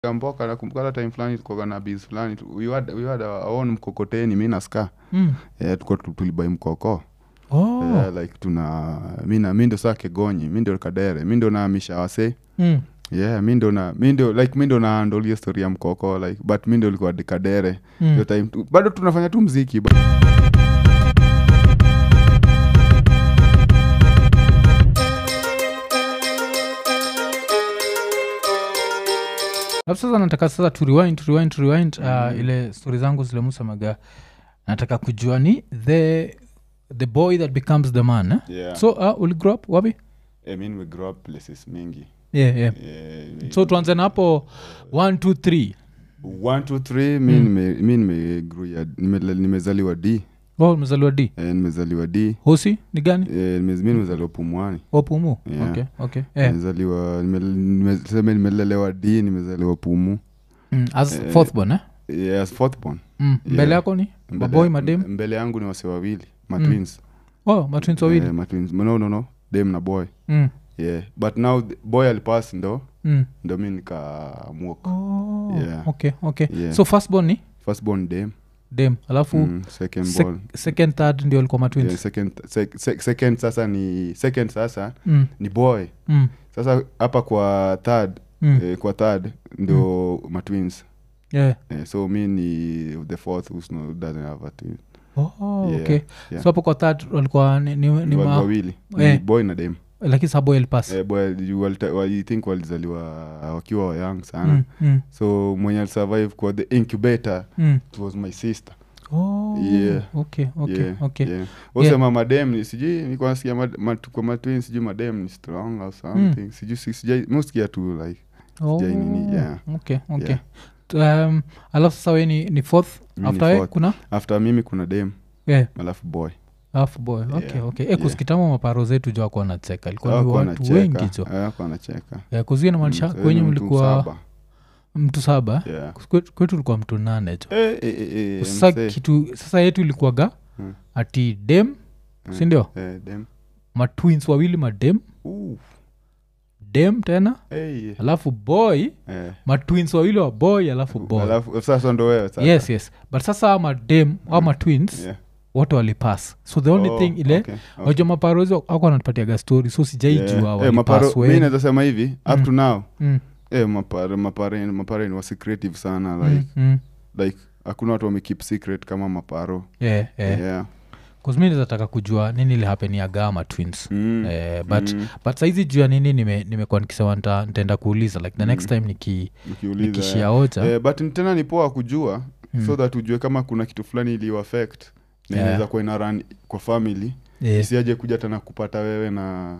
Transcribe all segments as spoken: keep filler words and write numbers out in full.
Mboka nakumbuka time fulani tulikuwa na biz fulani we had we had our own mkokoteni mimi na ska mm. eh tulikuwa tulibai mkoko oh yeah, like tuna mimi na mimi ndo sake gonyi mimi ndo kadere mimi ndo naamisha wase mm. yeah mimi ndo na mimi ndo like mimi ndo na handle hiyo story ya mkoko like but mimi ndo nilikuwa kadere hiyo mm. time tu, bado tunafanya tu muziki but sasa nataka sasa to rewind to rewind to rewind uh, Mm. ile story zangu zile musamaga nataka kujua ni the the boy that becomes the man eh? yeah So uh, will grow up wapi? I mean we grew up places mingi Yeah, yeah. yeah, we- So tuanze na hapo one two three. one two three mimi Mm. nime mimi nime grew ya nime- nimezaliwa D Oh, umezaliwa D. eh nimezaliwa D Hosi ni gani? eh nime- mimi nimezaliwa Pumwani Opumu. Yeah. Okay, okay. Eh. nimezaliwa nime- nime- tuseme nimelelewa D nimezaliwa Pumu Mm, as Eh, fourth born eh? yes fourth born Mm. Mbele yeah. yako ni Mbele- maboy madem? mbele yangu ni wase wawili ma Mm. twins Oh, matwins wawili. eh, ma twins no no no dem na boy Mm. yeah but now the boy alipass ndo Mm. ndo mimi nikamuoka Oh, Yeah. okay, okay. Yeah. So first born ni first born dem dem alafu mm, second sec- born second third ndio alikuwa matwins. yeah, second sec, sec, second sasa ni second sasa Mm. ni boy Mm. sasa hapa kwa third Mm. eh, kwa third ndo mm. ma twins Yeah. eh, so mi ni the fourth who's no, doesn't have a twin Oh, Yeah, okay. yeah. So hapo kwa third walikuwa ni, ni, ni ni ma, wawili Eh. ni boy na dem lakini sa boy alipass. eh, boy you walita- wa- you think walizaliwa wakiwa young sana Mm. Mm. so mwenye alisurvive kwa the incubator Mm. it was my sister Oh, Yeah. okay, okay, yeah, okay. yeah. Wasema madem ni sijui nilikuwa nasikia mad- mad- kwa matwin sijui madem ni strong or something sijui si- sijai musikia tu like Oh, sijai nini, yeah. okay, okay. Yeah. T- Um, alafu sasa we ni, ni fourth Mi ni after we fourth. kuna after mimi kuna dem yeah. alafu boy Alafu boy okay, Yeah, okay. E, yeah. kusikitama maparo zetu jo akuwa nacheka ilikuwa ni Hawakuwa watu wanacheka, wengi jo hawakuwa wanacheka yeah, kuzia namaanisha Mm, so kwenye ni mtu mlikuwa saba. mtu saba Yeah. Kwetu- kwetu ulikuwa mtu nane jo Eh, eh, eh, eh, sasa msee. kitu sasa yetu ilikuwaga Hmm. ati dem Hmm. sindio Eh, dem. matwins wawili madem Ooh, dem tena eh, alafu boy eh. matwins wawili wa boy alafu boy Alafu sasa ndo wewe sasa. yes yes but sasa ama dem ama twins Yeah. wote walipass so the only Oh, thing ile okay, okay. waja maparozi ako anatupatiaga story so sijaijua Yeah. Eh, maparo walipass mi when naweza sema hivi up Mm. to now mm, eh, maparo maparo maparo wasi creative sana mm, like mm. like hakuna watu wamekeep secret kama maparo yeah, yeah. yeah. mi nizataka kujua nini ilihapeniaga ama twins Mm. eh, but Mm. but saizi juu ya nini nime- nimekuwa nikisema nita- nitaenda kuuliza like the next time niki, Ukiuliza, nikishia eh. oja Eh, but ni- tena ni poa kujua Mm. so that ujue kama kuna kitu fulani iliyoaffect na Yeah. inaweza kuwa ina run kwa family yeah. isiaje kuja tena kupata wewe na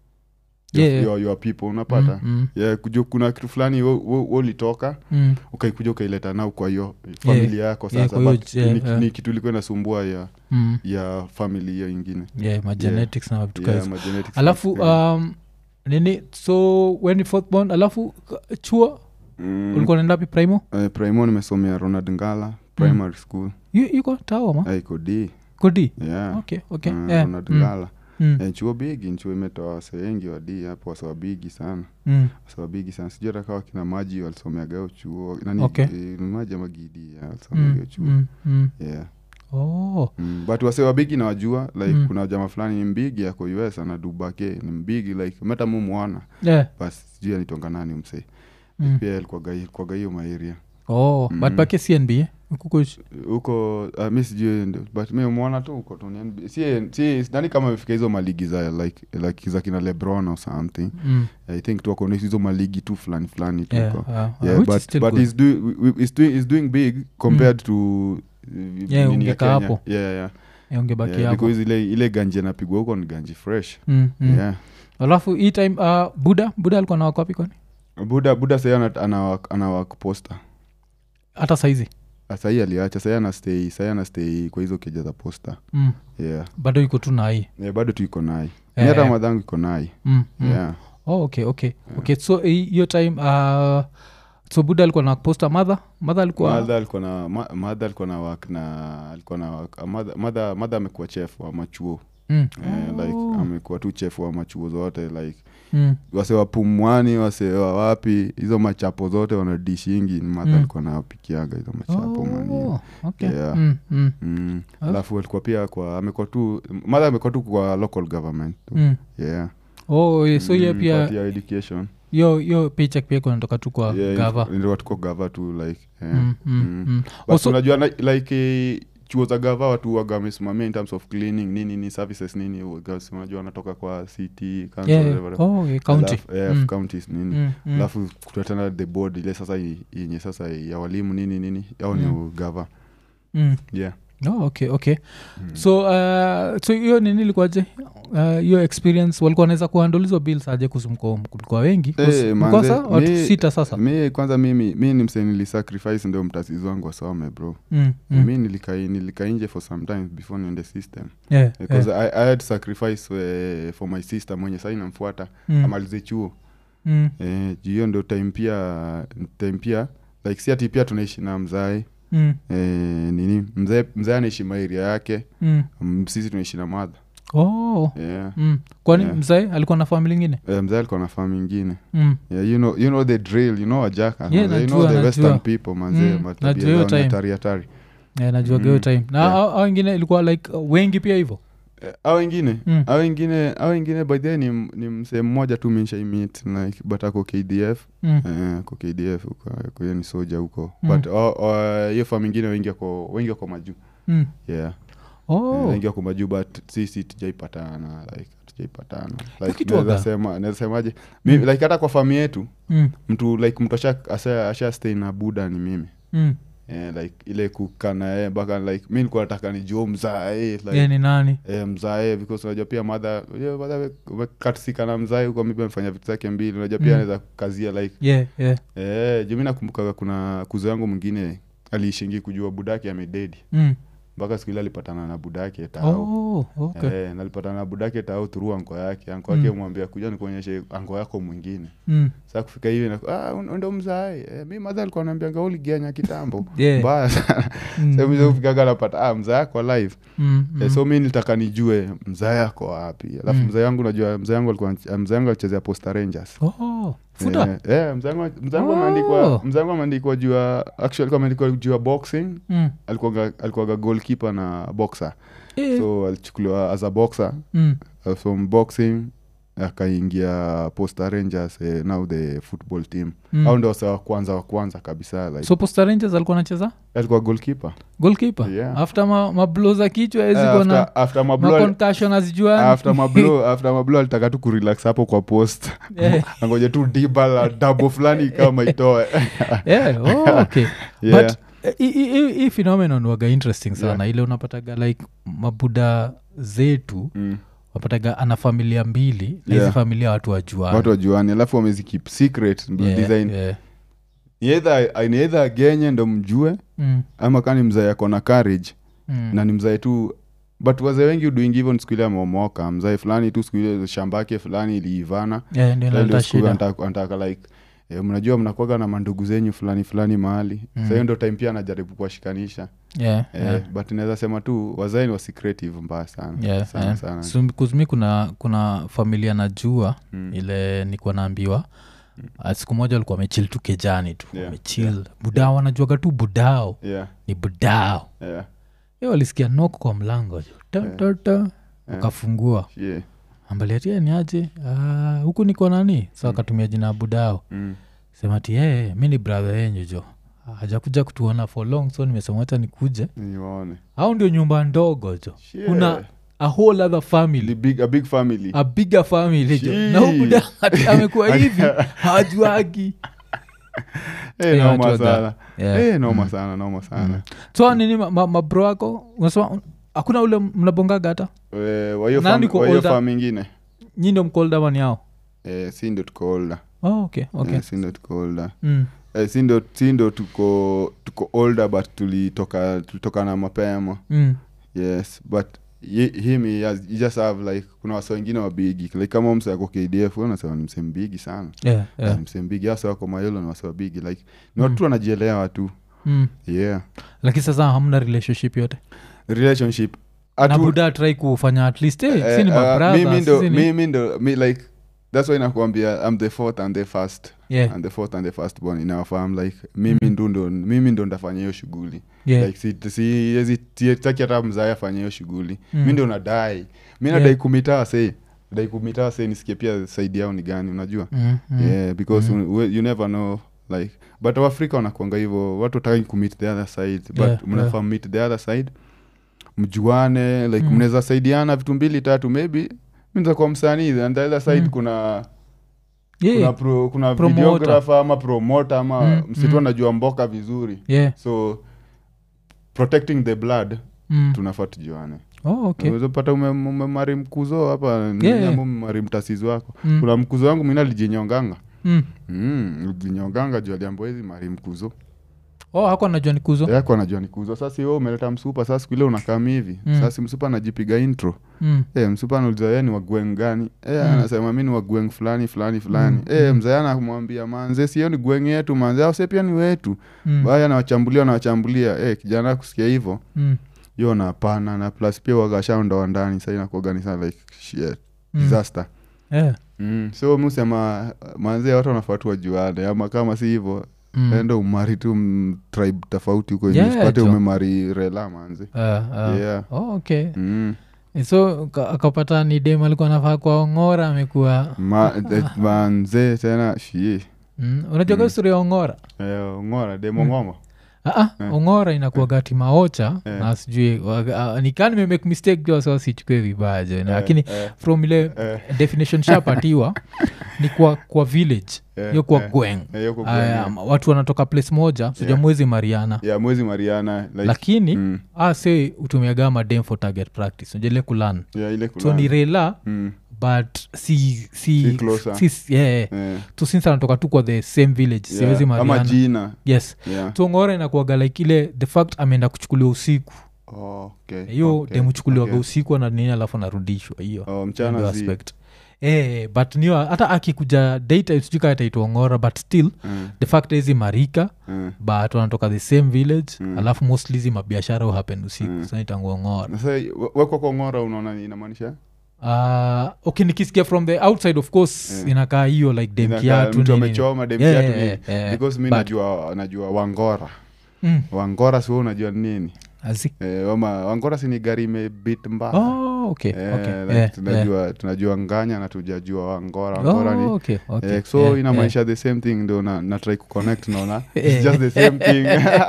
Yeah. your, your, your people unapata Mm, mm, yeah, kujua kuna kitu fulani we- we- we ulitoka mm. ukaikuja ukaileta nao kwa hiyo familia yako Yeah, sasa kwa hiyo but j- ni, yeah. ni kitu ilikuwa inasumbua ya Mm. ya family hiyo ingine yeah, ma genetics na vitu yeah, kazi ma genetics alafu yeah. um, nini so when fourth born alafu k- chuo mm, ulikuwa naenda pi primo eh, primo nimesomea Ronald Ngala primary school Yu- yuko tawa ma eh, iko D kodi yeah okay okay uh, yeah. Ronald mm. Ngala Mm. eh, chuo bigi chuo imetoa wase wengi wa D hapo wase wabigi sana Mm. wase wabigi sana sijui hata kawa kina maji walisomeaga hiyo chuo nani Okay. eh, ni maji ama gidi yeah, walisomeaga Mm. hiyo chuo Mm. Mm. yeah Oh. Mm, but wase wabigi nawajua like Mm. kuna jama fulani ni mbigi yako U S anadubake ni mbigi like meta mu mwana Yeah. bas sijui anitonga nani msee Mm. pia alikuwaga hiyo maeria Oh, Mm. but pake C N B eh? Kuko huko uh, mi sijui ndio, but mi mwana tu huko tu ni N B A. si si nani kama amefika hizo maligi za like like za kina LeBron or something mm. I think tu wako hizo maligi tu fulani fulani tu yeah, huko. uh, uh, yeah, which is but still but good. he's doing he's doing he's doing big compared to uh, Yeah, nini ya ungeka Kenya. hapo. yeah yeah Eh, ungebaki yeah, hapo because ile ile ganji anapigwa huko ni ganji fresh mm, mm. yeah alafu hii time uh, buda buda alikuwa na wako wapi kwani buda buda sasa ana ana anawak posta hata saizi sasa hii aliacha sasa ana stay sasa ana stay kwa hizo keja za posta mm. yeah bado iko tu na hii yeah bado tu iko naye Eh, ni hata eh. madhangu iko naye mm, mm. yeah oh, okay okay okay so hi- hiyo time uh, so buda alikuwa na posta mother mother alikuwa madha alikuwa na ma- madha alikuwa na work na alikuwa na work madha madha madha amekuwa chef wa machuo mm. eh, like Oh. amekuwa tu chef wa machuo zote like mm. wase wa Pumwani, wase wa wapi, hizo machapo zote wanadishingi ni madha Mm. alikuwa napikiaga hizo machapo mani. Oh, okay. Yeah. Mm, mm, Mm. Ah. Alafu alikuwa pia kwa amekuwa tu madha amekuwa tu kwa local government tu. mm. Yeah. Oh, yeah, so yeah, Mm, pia part ya education. yo yo paycheck pia kunatoka tu kwa Yeah, gava. ndio tuko gava tu like yeah. Mm, mm, Mm. mm. But Also- unajua na- like eh, chuo za gava watu waga wamesimamia in terms of cleaning nini ni services nini waga- unajua wanatoka kwa city council Yeah, whatever. oh, yeah, county. Alafu, yeah, Mm. counties nini Mm, mm. alafu kutatana the board ile sasa i- yenye sasa ya walimu nini nini au ni Mm. gava Mm. yeah. Oh, okay, okay. Mm. So uh, so hiyo nini ilikuwaje? Uh, hiyo experience walikuwa wanaweza kuhandle hizo bills aje kusumko kulikuwa wengi? Eh, Kus- mlikuwa manze, sa- watu mi- sita sasa. mi kwanza mimi mi ni msee nilisacrifice ndio mtasizi wangu wasome bro. Mm, mm. mi nilikai nilika nje for some time before niende system Yeah, because yeah. I, I had to sacrifice uh, for my sister mwenye sai namfuata Mm, amalize chuo mm, eh, juu hiyo ndio time pia time pia like si ati pia tunaishi na mzae mm, eh, nini mzae mzae anaishi mairia yake mm. um, sisi tunaishi na madha Oh, yeah. mm. Kwani Yeah. mzae alikuwa na family ingine? eh, mzae alikuwa na famu ingine Mm. yeah, you know you know the drill you know ajaka Yeah, you know najua, the najua. western people manze Mm, matabia najua hiyo zao ni time. hatari hatari Yeah, najua Mm. hiyo time. Na Yeah. hao hao wengine ilikuwa like uh, wengi pia hivyo. Eh, au wengine Mm. au wengine au wengine by the way ni, ni msee mmoja tu minshaimeet like but ako K D F Mm. eh, ako K D F huko kwa hiyo ni soja huko Mm. but oh, oh, hiyo famu ingine wengi wako wengi wako majuu Mm. yeah Oh. Eh, wengi wako majuu but sisi tujaipatana like tujaipatana like kitu naweza waga. sema naweza semaje mimi Mm. like hata kwa famu yetu Mm. mtu like mtu asha asha, asha stay na buda ni mimi Mm. yeah, like ile kukana yeye mpaka like mi nilikuwa nataka nijue mzae like Yeah, ni nani? eh, mzae because unajua pia madha katisika na mzae huko maybe amefanya vitu zake mbili unajua pia Mm. anaweza kazia like Yeah, yeah. eh, juu mi nakumbukaga kuna kuzo yangu mwingine aliishingi kujua budake amededi Mm. mpaka siku ile alipatana na budake tao Oh, okay. eh, na alipatana na budake tao through anko yake anko yake Mm. mwambia kuja nikuonyeshe anko yako mwingine Mm. sasa kufika hivi na ah un- ndo mzae eh, mi madha alikuwa ananiambianga uligenya kitambo Yeah. mbaya sana Mm. sasa mimi kufikaga napata ah mzae yako live Mm. Mm. Eh, so mi nilitaka nijue mzae ako wapi alafu Mm. mzae wangu najua mzae wangu alikuwa mzae wangu alichezea Posta Rangers Oh, futa. eh, eh, mzae wangu mzae wangu Oh. ameandikwa mzae wangu ameandikwa juu ya actually alikuwa ameandikwa juu ya boxing Mm. alikuwa alikuwa goalkeeper na boxer Eh. so alichukuliwa as a boxer Mm. uh, from boxing akaingia Posta Rangers eh, now the football team Mm. au ndo wa kwanza wa kwanza kabisa like So Posta Rangers alikuwa anacheza alikuwa goalkeeper goalkeeper Yeah. after ma, mablo za kichwa Eh, ezi kona after, after mablo maconcussion azijuani after mablo after mablo alitaka tu kurelax hapo kwa post Eh. angoja tu dibala double fulani kama itoe Yeah, oh, okay. Yeah. But eh, hii- hii hii- hii phenomenon waga interesting sana Yeah. ile unapataga like mabuda zetu Mm. wapataga ana familia mbili na hizi Yeah. familia watu wajuani. watu wajuani alafu wamezi keep secret ndo Yeah, design yeah. ni either ni either agenye ndo mjue Mm, ama kani mzae ako na courage mm. na ni mzae tu but wazee wengi udoing hivyo ni siku ile ameomoka mzae fulani tu siku ile shambake fulani iliivana Yeah, ndio Sasa ndio inaleta siku ile shida. anataka anataka like eh, mnajua mnakwaga na mandugu zenyu fulani fulani mahali Mm. Sasa hiyo ndo time pia anajaribu kuwashikanisha Yeah, eh, yeah. but naweza sema tu wazee ni wasecretive mbaya sana Yeah, sana yeah. sana So, because mi kuna kuna familia najua Mm. ile nikuwa naambiwa mm. siku moja walikuwa wamechil tu kejani tu Yeah, wamechil yeah. budao wanajuaga tu budao yeah ni budao yeah hiyo walisikia noko kwa mlango jo ta, Yeah. ta, ta. wakafungua yeah ambaliatia ni aje "Ah, huku niko nani sa wakatumia jina ya budao mm. sema ti hey, mi ni brother yenyu jo hajakuja kutuona for long so nimesema hata nikuje niwaone au ndio nyumba ndogo jo Shit. kuna a whole other Ni family big, a big family a bigger family jo Shit. na hubuda amekuwa hivi hawajuagi Eh, Yeah, noma watu waga- sana yeah. Eh, noma Mm. sana noma sana Mm. so nini ma- ma- mabro wako unasema hakuna ule mnabongaga hata Eh, wa hiyo Nani fam- ko wa hiyo older? farm ingine nyi ndio mkolda mani yao eh, si ndo tuko older oh, okay, okay. Eh, si ndo tuko older Mm. eh, si ndo si ndo tuko tuko older but tulitoka tulitoka na mapema Mm. yes but ye- him he, has, he just have like kuna wasa wengine wabigi like kama mse ako K D F unasema ni mse mbigi sana Yeah, yeah. yeah. mse mbigi hasa wako mayolo ni wasa wabigi like ni watu wanajielewa tu Mm. yeah lakini sasa hamna relationship yote relationship na Atu- buda try kufanya at least hey, eh, si ni uh, mabrother, mimi ndo sisi ni- mimi ndo mi like that's why nakwambia I'm the fourth and the first Yeah. and the fourth and the first born in our farm like mimi mm. ndo ndo mimi ndo ndafanya hiyo shughuli Yeah. like si si yezi taki hata mzaya afanye hiyo shughuli Mm. mimi ndo nadai mimi nadai yeah. kumita say nadai kumita say nisikie pia side yao ni gani unajua Mm, mm. yeah because Mm. you, you never know like but Afrika wanakuanga hivyo watu wataki kumit the other side but Yeah, mnafaa yeah. meet the other side mjuane like Mm. mnaweza saidiana vitu mbili tatu maybe mimi ndio kwa msanii and the other side Mm. kuna Yeah. kuna pro, kuna Promoter. videographer ama promoter ama Mm, msitu mm. anajua mboka vizuri Yeah. so protecting the blood Mm. tunafaa tujuane Oh, okay. unaweza pata ume- umemari mkuzo hapa Yeah, yeah. yeah. umemari mtasizi wako Mm. kuna mkuzo wangu mimi alijinyonganga Mm. mm alijinyonganga juu aliambiwa hizi mari mkuzo Oh, hako anajua ni kuzo. yako anajua ni kuzo sasa wewe umeleta msupa sasa siku ile unakaa hivi Mm. sasa msupa anajipiga intro Mm. eh msupa anauliza yeye ni wagweng gani eh Mm. anasema mimi ni wagweng fulani fulani fulani Mm. eh mzee anamwambia manze sio ni gweng yetu manze au sio pia ni wetu Mm. baya anawachambulia anawachambulia eh kijana kusikia hivyo Mm. hiyo na pana na plus pia wagashaunda wa ndani sasa inakuorganize like shit Mm. disaster Yeah. mm. so musema manze watu wanafaa tu wajuane ama kama si hivyo Mm. enda umari tu m- tribe tofauti huko Yeah, yeah, pate jo. umemari rela manze Uh, uh. yeah Oh, okay. mm. So ka- akapata ni dem alikuwa nafaa kwa ongora amekuwa Ma, de, manze tena shie mm. unajua mm. story ya ongora eh, ngora demo ngoma Ah, ah, Eh. ongora inakuwa gati maocha Eh. na sijui wa- ah, nikaa nimemake mistake jua sawa sichukue vibaya jo lakini eh. from ile Eh. definition shapatiwa ni kwa kwa village Eh, hiyo kwa eh. gweng Eh, yuko Aya, gweng, watu wanatoka place moja suja Yeah. mwezi mariana ya mwezi mariana like, lakini mm, ah, se utumiaga madem for target practice ujele kulan ya ile so ni kulana. rela Mm, but si si, Si closer. si yeah, eh, tu since anatoka tu kwa the same village yeah, siwezi ama mariana jina yes yeah. so ngora inakuaga like ile the fact ameenda kuchukuliwa usiku Oh, okay, hiyo okay, demuchukuliwaga okay. usiku na nini alafu anarudishwa hiyo Oh, ndio mchana zi aspect eh but niyo hata akikuja data sijui kaa itaitwa ngora but still Mm, the fact hizi marika mm. but wanatoka the same village Mm. alafu mostly hizi mabiashara uhappen usiku Mm. sa itangua ngora Na sasa we- wekwa kwa ngora unaona inamaanisha uh, okay nikisikia from the outside of course Yeah. inakaa hiyo like dem Inakaa kiatu mtu nini. amechoma dem Yeah, kiatu yeah, nini? yeah. because mi But- najua najua wangora Mm, wangora si wewe unajua ni nini azi- eh, wama, wangora si ni gari imebit mbaya oh, okay, Eh, okay. like Yeah, tunajua tunajua nganya na tujajua wangora yeah. wangora ni Oh, okay, okay. Eh, so Yeah, inamaanisha the same thing ndo na, na try kuconnect naona Eh. it's just the same thing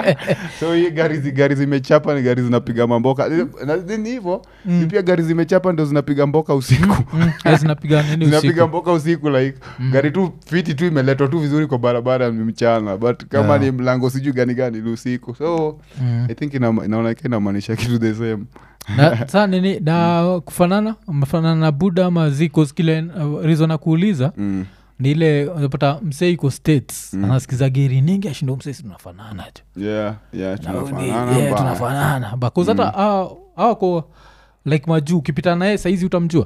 so hii gari zi gari zimechapa ni gari zinapiga mamboka na ni hivyo Mm. ni pia gari zimechapa ndo zinapiga mboka usiku Mm, yeah, zinapiga nini zinapiga usiku mboka usiku like Mm. gari tu fiti tu imeletwa tu vizuri kwa barabara ni mchana but kama Yeah. ni mlango sijui gani gani ni usiku so Mm. I think ina- inaonekana inamaanisha kitu the same na saa nini na kufanana mfanana na buda ama ziko kile uh, reason na kuuliza mm. ni ile unapata msee iko states Mm. anasikiza geri ningi ashindo msee si tunafanana jo yeah yeah Na ni- tunafanana yeah, mbaya. tunafanana because hata hao- hao ko like majuu ukipita naye saizi utamjua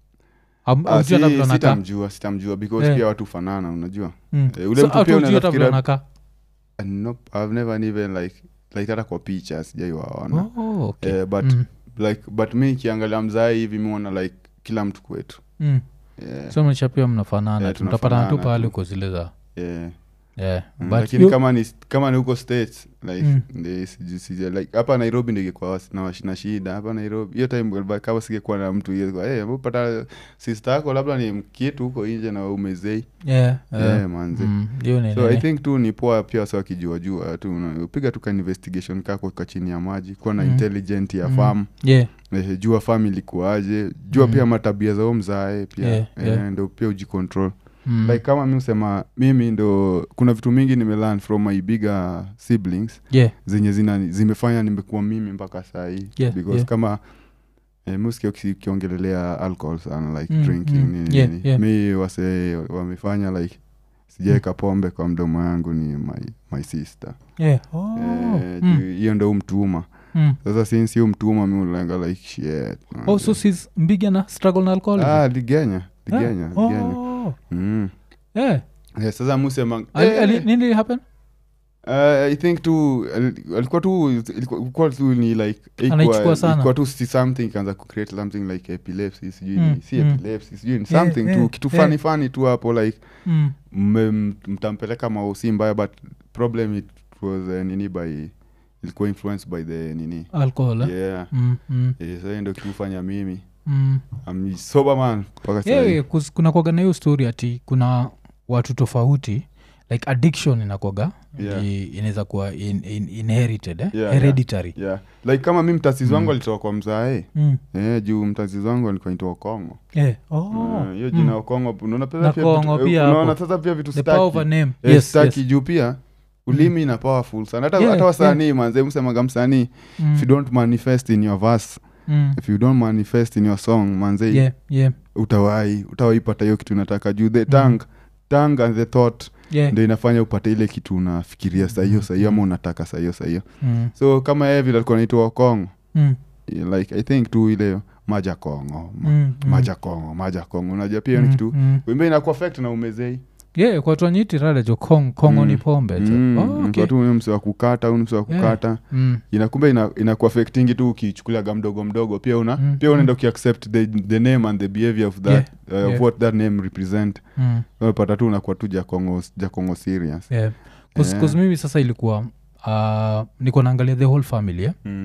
Am- Ah, amjua si- hata vile anakaa. sitamjua sitamjua because Yeah. pia watu fanana unajua Mm. Eh, ule So mtu hata pia hujui hata vile unafikiria- anakaa. Uh, nope, I've never even like like hata kwa picha sijaiwaona Oh, okay. eh, but Mm. like but mi kiangalia mzai hivi miona like kila mtu kwetu Mm. yeah, so mnaisha pia mnafanana Yeah, tu mtapatana tu tunafanana pahali tu. uko zile za yeah. yeah. Mm, But lakini you- kama ni kama ni huko states like Mm. ndi siji- siji- like hapa nairobi ndingekuwa wasi- na washi- na shida hapa nairobi hiyo time ba- kama singekuwa na mtu hey, pata sister yako labda ni mkitu huko nje na umezei yeah, yeah, yeah. manze Mm, hiyo ni so i nini? think tu ni poa pia wasa wakijuajua tu una- upiga tu ka investigation kako ka chini ya maji kuwa na Mm. intelligent ya Mm. farm Yeah. eh, jua farm ilikuaje jua Mm. pia matabia zao mzae pia Yeah, eh, yeah. ndo pia ujicontrol Mm. like kama mi usema mimi ndo kuna vitu mingi nimelearn from my bigger siblings Yeah. zenye zina zimefanya nimekuwa mimi mpaka saa hii Yeah, because yeah. kama eh, muskia ukiongelelea alcohol sana like Mm, drinking mm. nini Yeah, nini yeah. mi wase wamefanya like sijaeka pombe kwa mdomo yangu ni my, my sister Yeah. Oh. Eh, Mm. juu hiyo ndo umtuma Mm. sasa since hiyo mtuma mi ulenga like shit man. Oh, so sis mbiga na struggle na alcohol ah ligenya ligenya Yeah. ligenya Oh. mm. Yeah. Eh, sasa musema Ali- eh, ali- nini happen Uh, I think tu al- alikuwa tu ilikuwa ilikuwa tu ni like Anaichukua ilikuwa sana. ilikuwa tu si something kaanza ku create something like epilepsy sijui Mm, ni si mm. epilepsy sijui ni Yeah, something yeah, tu kitu yeah. funny funny tu hapo like Mm. mme- m- mtampeleka mausi mbaya but problem it was uh, nini by ilikuwa influenced by the nini alcohol eh? yeah mm, mm, yeah sasa ndio kitufanya mimi mm. I'm sober man mpaka yeah, sasa yeah, kus- kuna kwaga na hiyo story ati kuna watu tofauti like addiction inakwaga Yeah. i- inaweza kuwa in, in, inherited eh? Yeah, hereditary yeah like kama mimi mtasizi wangu Mm. alitoka kwa mzae Mm. eh juu mtasizi wangu alikuwa inaitwa Kongo Eh, oh. Eh, hiyo Mm. jina Kongo unaona pia Na pia Kongo vitu- pia eh, unaona hapo. sasa pia vitu The power of a staki name. Eh, Yes, staki yes. juu pia ulimi ina powerful sana hata Yeah, hata wasanii yeah. manze msemaga msanii Mm. if you don't manifest in your verse Mm. if you don't manifest in your song manze Yeah, yeah, utawai utawaipata hiyo kitu unataka juu the tongue tongue and the thought yeah. ndio inafanya upate ile kitu unafikiria saa hiyo saa hiyo ama unataka saa hiyo saa hiyo Mm. so kama yeye vile alikuwa anaitwa Kongo Mm. like I think tu ile maja Kongo ma- Mm, mm. maja Kongo maja Kongo unajua pia hiyo ni Mm, kitu mm. wimbe inakuwa affect na umezei Yeah, kwa twanyiti rada jo kong, kongo Mm. ni pombe jo Mm, oh, okay. kwa tu huyo mse wa kukata huyu mse wa Yeah. kukata Mm. inakumbe ina, inakuaffectingi tu ukichukuliaga mdogo mdogo pia una Mm, pia mm. unaenda ukiaccept the, the name and the behavior of that Yeah, uh, yeah. of what that name represent Mm. unapata tu unakuwa tu jakongo jakongo serious Yeah. Cause, Yeah. cause mimi sasa ilikuwa uh, niko naangalia the whole family eh? mm.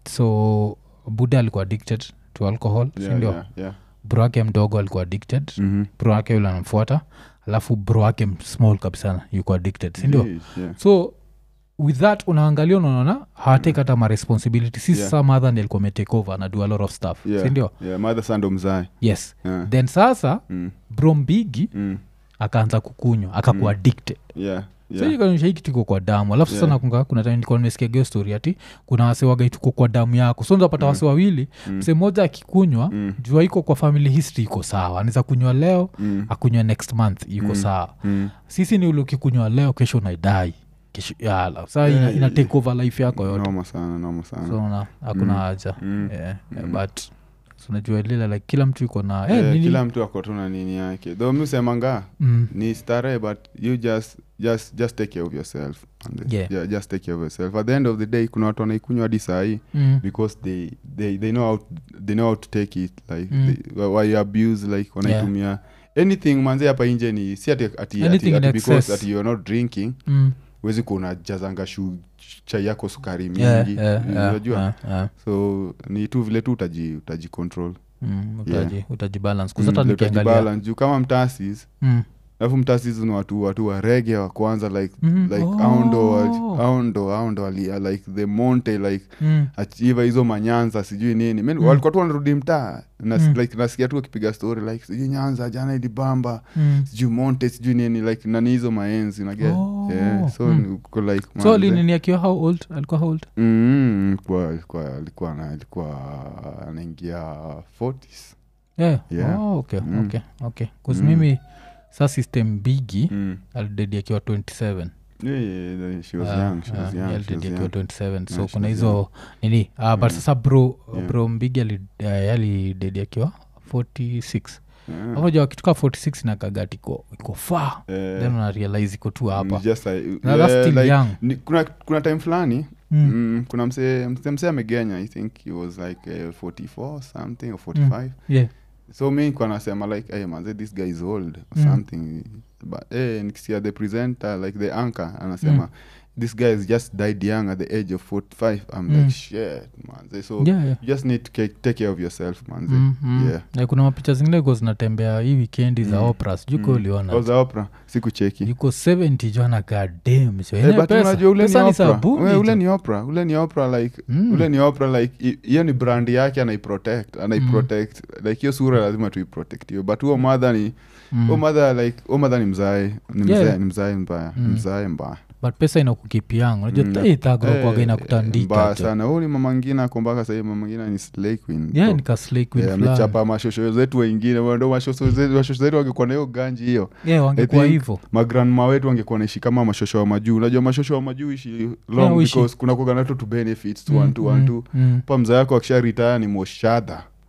So buda alikuwa addicted to alcohol yeah, sindio yeah, yeah. bro wake mdogo alikuwa addicted Mhm. bro wake yule anamfuata alafu bro wake m- small kabisa yuko addicted sindio Yes, yeah. so with that unaangalia unaona hawatake hata maresponsibility si Yeah. sasa mother ndi alikuwa ametake over na do a lot of stuff Yeah, sindio yeah, mother son ndo mzae yes yeah. then sasa mm. bro mbigi Mm. akaanza kukunywa akakuwa Mm. addicted yeah, so yeah. ikaonyesha hii kitu iko kwa damu alafu sasa Yeah. nakunga kuna time nilikuwa nimesikia hiyo story ati kuna wase waga ituko kwa damu yako so ndapata Mm. wase wawili Mm. mse mmoja akikunywa Mm. jua iko kwa family history iko sawa anaweza kunywa leo Mm. akunywa next month iko Mm. sawa Mm. sisi ni ule ukikunywa leo kesho unaidai kesho yala saa ina, Yeah, ina take over life yako yote noma sana noma sana so na hakuna Mm. haja Mm. yeah, yeah, Mm. but so unajua lile like kila mtu iko na eh, Eh, nini? kila mtu akotuna nini yake though mi usemanga Mm. ni starehe but you just just just take care of yourself and the- Yeah. yeah, just take care of yourself at the end of the day kuna watu wanaikunywa hadi sahii Mm. because they, they, they, know how, they know how to take it like Mm. they, why you abuse like wanaitumia anything manze hapa inje ni si ati, ati, ati, Anything ati in because excess. ati you're not drinking Mm. wezi kuona jazanga shu chai yako sukari mingi Yeah, yeah, yeah, unajua yeah, yeah. so ni tu vile tu utaji, utaji control Mm, Yeah. utaji utajibalance Mm, kusata vile nikiangalia utajibalance. Juu kama mtasis Mm. alafu mtasis ni watu watu wa rege wa kwanza like Mhm. like Oh. aundo aundo aundo alia like the monte like Mm. achiva hizo manyanza sijui nini Men, Mm. walikuwa tu wanarudi mtaa Nas, Mm. like nasikia tu akipiga story like sijui nyanza jana ilibamba Mm. sijui monte sijui nini like nani hizo maenzi naget Oh. yeah, so Mm. ni uko like so manze. linini akiwa how old alikuwa how old Mm, alikuwa alikuwa alikuwa na- alikuwa anaingia forties yeah. Yeah. Oh, okay Mm. okay okay bcause Mm. mimi sa system bigi mm. alidedi akiwa twenty-seven yeah, yeah, yeah, she was Ah, young she was ah, young, yeah, she alidedi was akiwa young. twenty-seven so Yeah, she kuna was hizo nini uh, but Mm. sasa bro Yeah. bro mbigi ali- eh, alidedi akiwa forty-six Yeah. amoja wakituka forty-six na kagati iko iko far Eh, then unarealize iko tu hapa mm, just like- Na that's yeah, still like, young. ni- kuna kuna time fulani Mm. mm, kuna msee mse, mse amegenya I think he was like uh, forty-four something or forty-five yeah so mi nikuwa nasema like hey, manze this guy is old or Mm. something but hey, nikisia the presenter like the anchor anasema Mm. this guy has just died young at the age of forty-five I'm Mm. like shit manze so yeah, yeah. you just need to ca- take care of yourself manze Mm, mm. yeah Na kuna mapicha zingine ko zinatembea hii wikendi za Mm. opera sijuko Mm. uliona Oza opera sikucheki yuko seventy jona gadem Eh, but unajua ule ni opera We, ule pesa ni opera ule ni opera like Mm. ule ni opera like i- hiyo ni brand yake anaiprotect anaiprotect like hiyo sura lazima tuiprotect hiyo but huo mother ni huo mother like huo mother ni mzae ni Yeah. mzae ni mzae mbaya ni Mm. mzae mbaya but pesa inakukipiang unajua Mm, mm. Eh, thagro mbaya inakutandika sana huu ni mama ngina kombaka sahii mama ngina ni slay queen yeah So, nikaslay queen eh, fulani. amechapa mashosho zetu wengine ndo mashosho zetu mashosho zetu wangekuwa na hiyo ganji hiyo yeah wangekuwa I think hivo magrandma wetu wangekuwa naishi kama mashosho wa majuu unajua mashosho wa majuu ishi long Yeah, uishi. because kuna kuaganato to benefits to one to one to pa mzaa yako akisha retire ni moshadha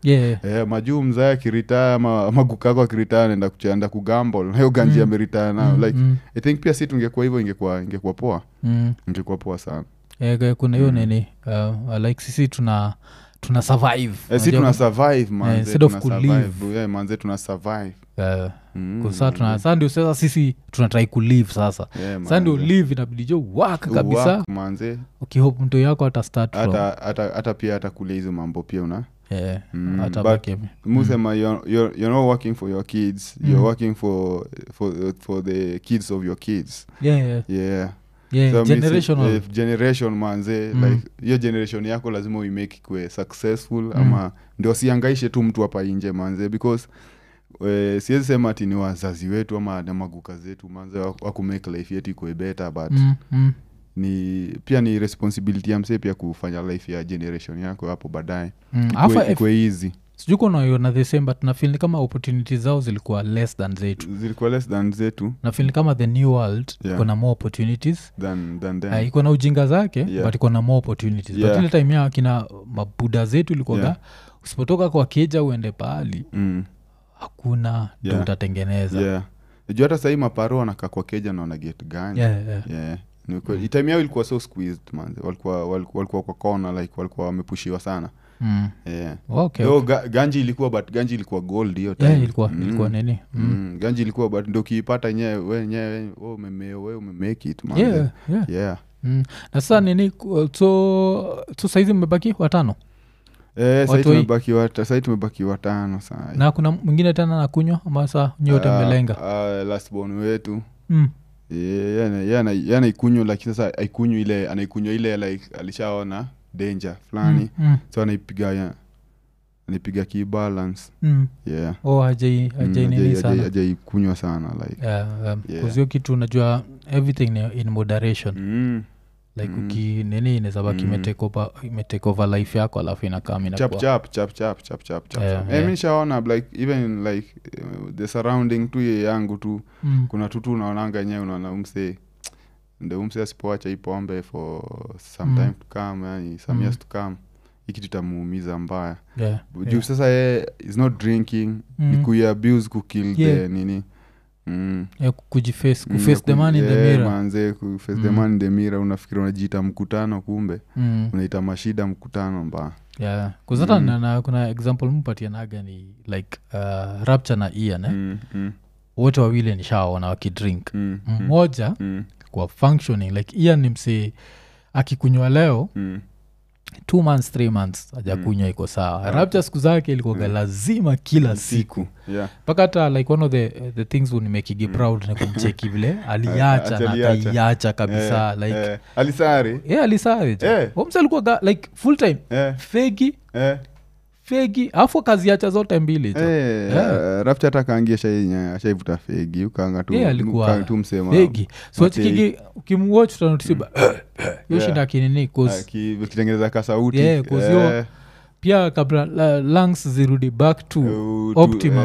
yeah. Eh, majuu mzee akiritaya ama, ama gukako akiritaya naenda kuchanda kugambol na hiyo ganji Mm. ameritaya nao Mm, like mm. I think pia si tungekuwa hivyo ingekuwa ingekuwa poa Mm. ingekuwa poa sana Eh, kuna hiyo Mm. nini uh, like sisi tuna tuna survive eh, si Unajua tuna ku- survive manze instead of tuna kulive. survive yeah, manze tuna survive eh, mm, kwa sasa tuna manze. sasa ndio sasa sisi tunatrai kulive sasa Yeah, sasa ndio manze. live inabidi jo waka kabisa Work, manze ukihope mtu yako ata start from hata hata hata pia hata kule hizo mambo pia una eh, Mm, hata but- baki- musema you're, you're, you're not working for your kids you're Mm. working for for for the kids of your kids yeah, yeah, yeah yeah, So, generational misi- eh, generation manze Mm. like hiyo generation yako lazima uimake ikue successful Mm. ama ndio siangaishe tu mtu hapa inje manze because eh, siwezi sema ati ni wazazi wetu ama na maguka zetu manze wakumake life yetu ikue better but mm, mm. ni pia ni responsibility ya msee pia kufanya life ya generation yako hapo baadaye Mm. Ikue- Alafu if- ikue easy sijui kunaiona the same but nafil ni kama opportunities zao zilikuwa less than zetu zilikuwa less than zetu nafil ni kama the new world Yeah. iko na more opportunities than than them uh, iko na ujinga zake Yeah. but iko na more opportunities Yeah. but ile time ya kina mabuda zetu ilikuwaga Yeah. usipotoka kwa keja uende pahali mm. hakuna Yeah. ndo utatengeneza yeah juu hata sahii maparo wanakaa kwa keja naona get gani Yeah, yeah. yeah Ni ukweli. time yao ilikuwa so squeezed man walikuwa walikuwa, walikuwa kwa kona like walikuwa wamepushiwa sana Mm. yeah Okay, Yo, okay. ga, ganji ilikuwa but ganji ilikuwa gold hiyo time Yeah, ilikuwa Mm. ilikuwa nini mm. Mm. ganji ilikuwa but ndio ukiipata nyewe we nyewe we umemeo we umemake it man yeah, yeah. yeah Mm. na sasa nini ku- so so saizi mmebaki watano eh sasa Watu hii- tumebaki wata sasa tumebaki watano saa na kuna mwingine tena nakunywa ama saa nyote mmelenga uh, last born wetu mm. yeah, anaikunywa lakini sasa aikunywa ile anaikunywa ile like alishaona danger fulani mm. mm. so anaipiga ya anaipiga kibalance mm. yeah oh hajai hajai nini sana ajaikunywa sana like yeah, um, Yeah. kuzio kitu unajua everything ni in moderation mm. like Mm. uki nini inawezabaki Mm. imetake over imetake over life yako alafu inakam chap chap chap chap chap chap chap Yeah, Eh, yeah. mi nishaona like even like uh, the surrounding tu ye yangu tu mm. kuna tutu unaonanga enyewe unaona umse ndo umse asipoacha hii pombe for some Mm. time to come yani some Mm. years to come hiki tutamuumiza mbaya yeah, juu yeah. sasa ye is not drinking Mm. ni kuiabuse kukill Yeah. the nini mm. yeah, kujiface Mm, kuface the ku- man in the yeah, mirror manze kuface the Mm. man in the mirror unafikiri unajiita mkutano kumbe mm. unaita mashida mkutano mbaya yeah kuzata Mm. na, na kuna example mpatianaga ni like uh, rapture na ian eh? mm, mm, wote wawili nishawaona wakidrink mm, mm, mmoja mm, kwa functioning like ian ni msee akikunywa leo mm. two months three months ajakunywa iko sawa Okay. rapture siku zake ilikuwaga Mm. lazima kila siku yeah mpaka hata like one of the, the things unimekigi Mm. proud ni kumcheki vile aliacha na aliacha. akaiacha kabisa Eh, like eh, alisari yeah, alisare Eh. omsa alikuwaga like full time eh, fegi eh, fegi afu akaziacha zote mbili jo eh, Yeah. rafta hata kaangia shainya shaivuta fegi ukanga tu Yeah, alikuwa ukanga tu msema fegi so Matei. chikigi ukimwatch utanotisiba yoshinda kinini cause aki- ukitengeneza kasauti Yeah, 'cause yo- pia kabla la, lungs zirudi back to optimum.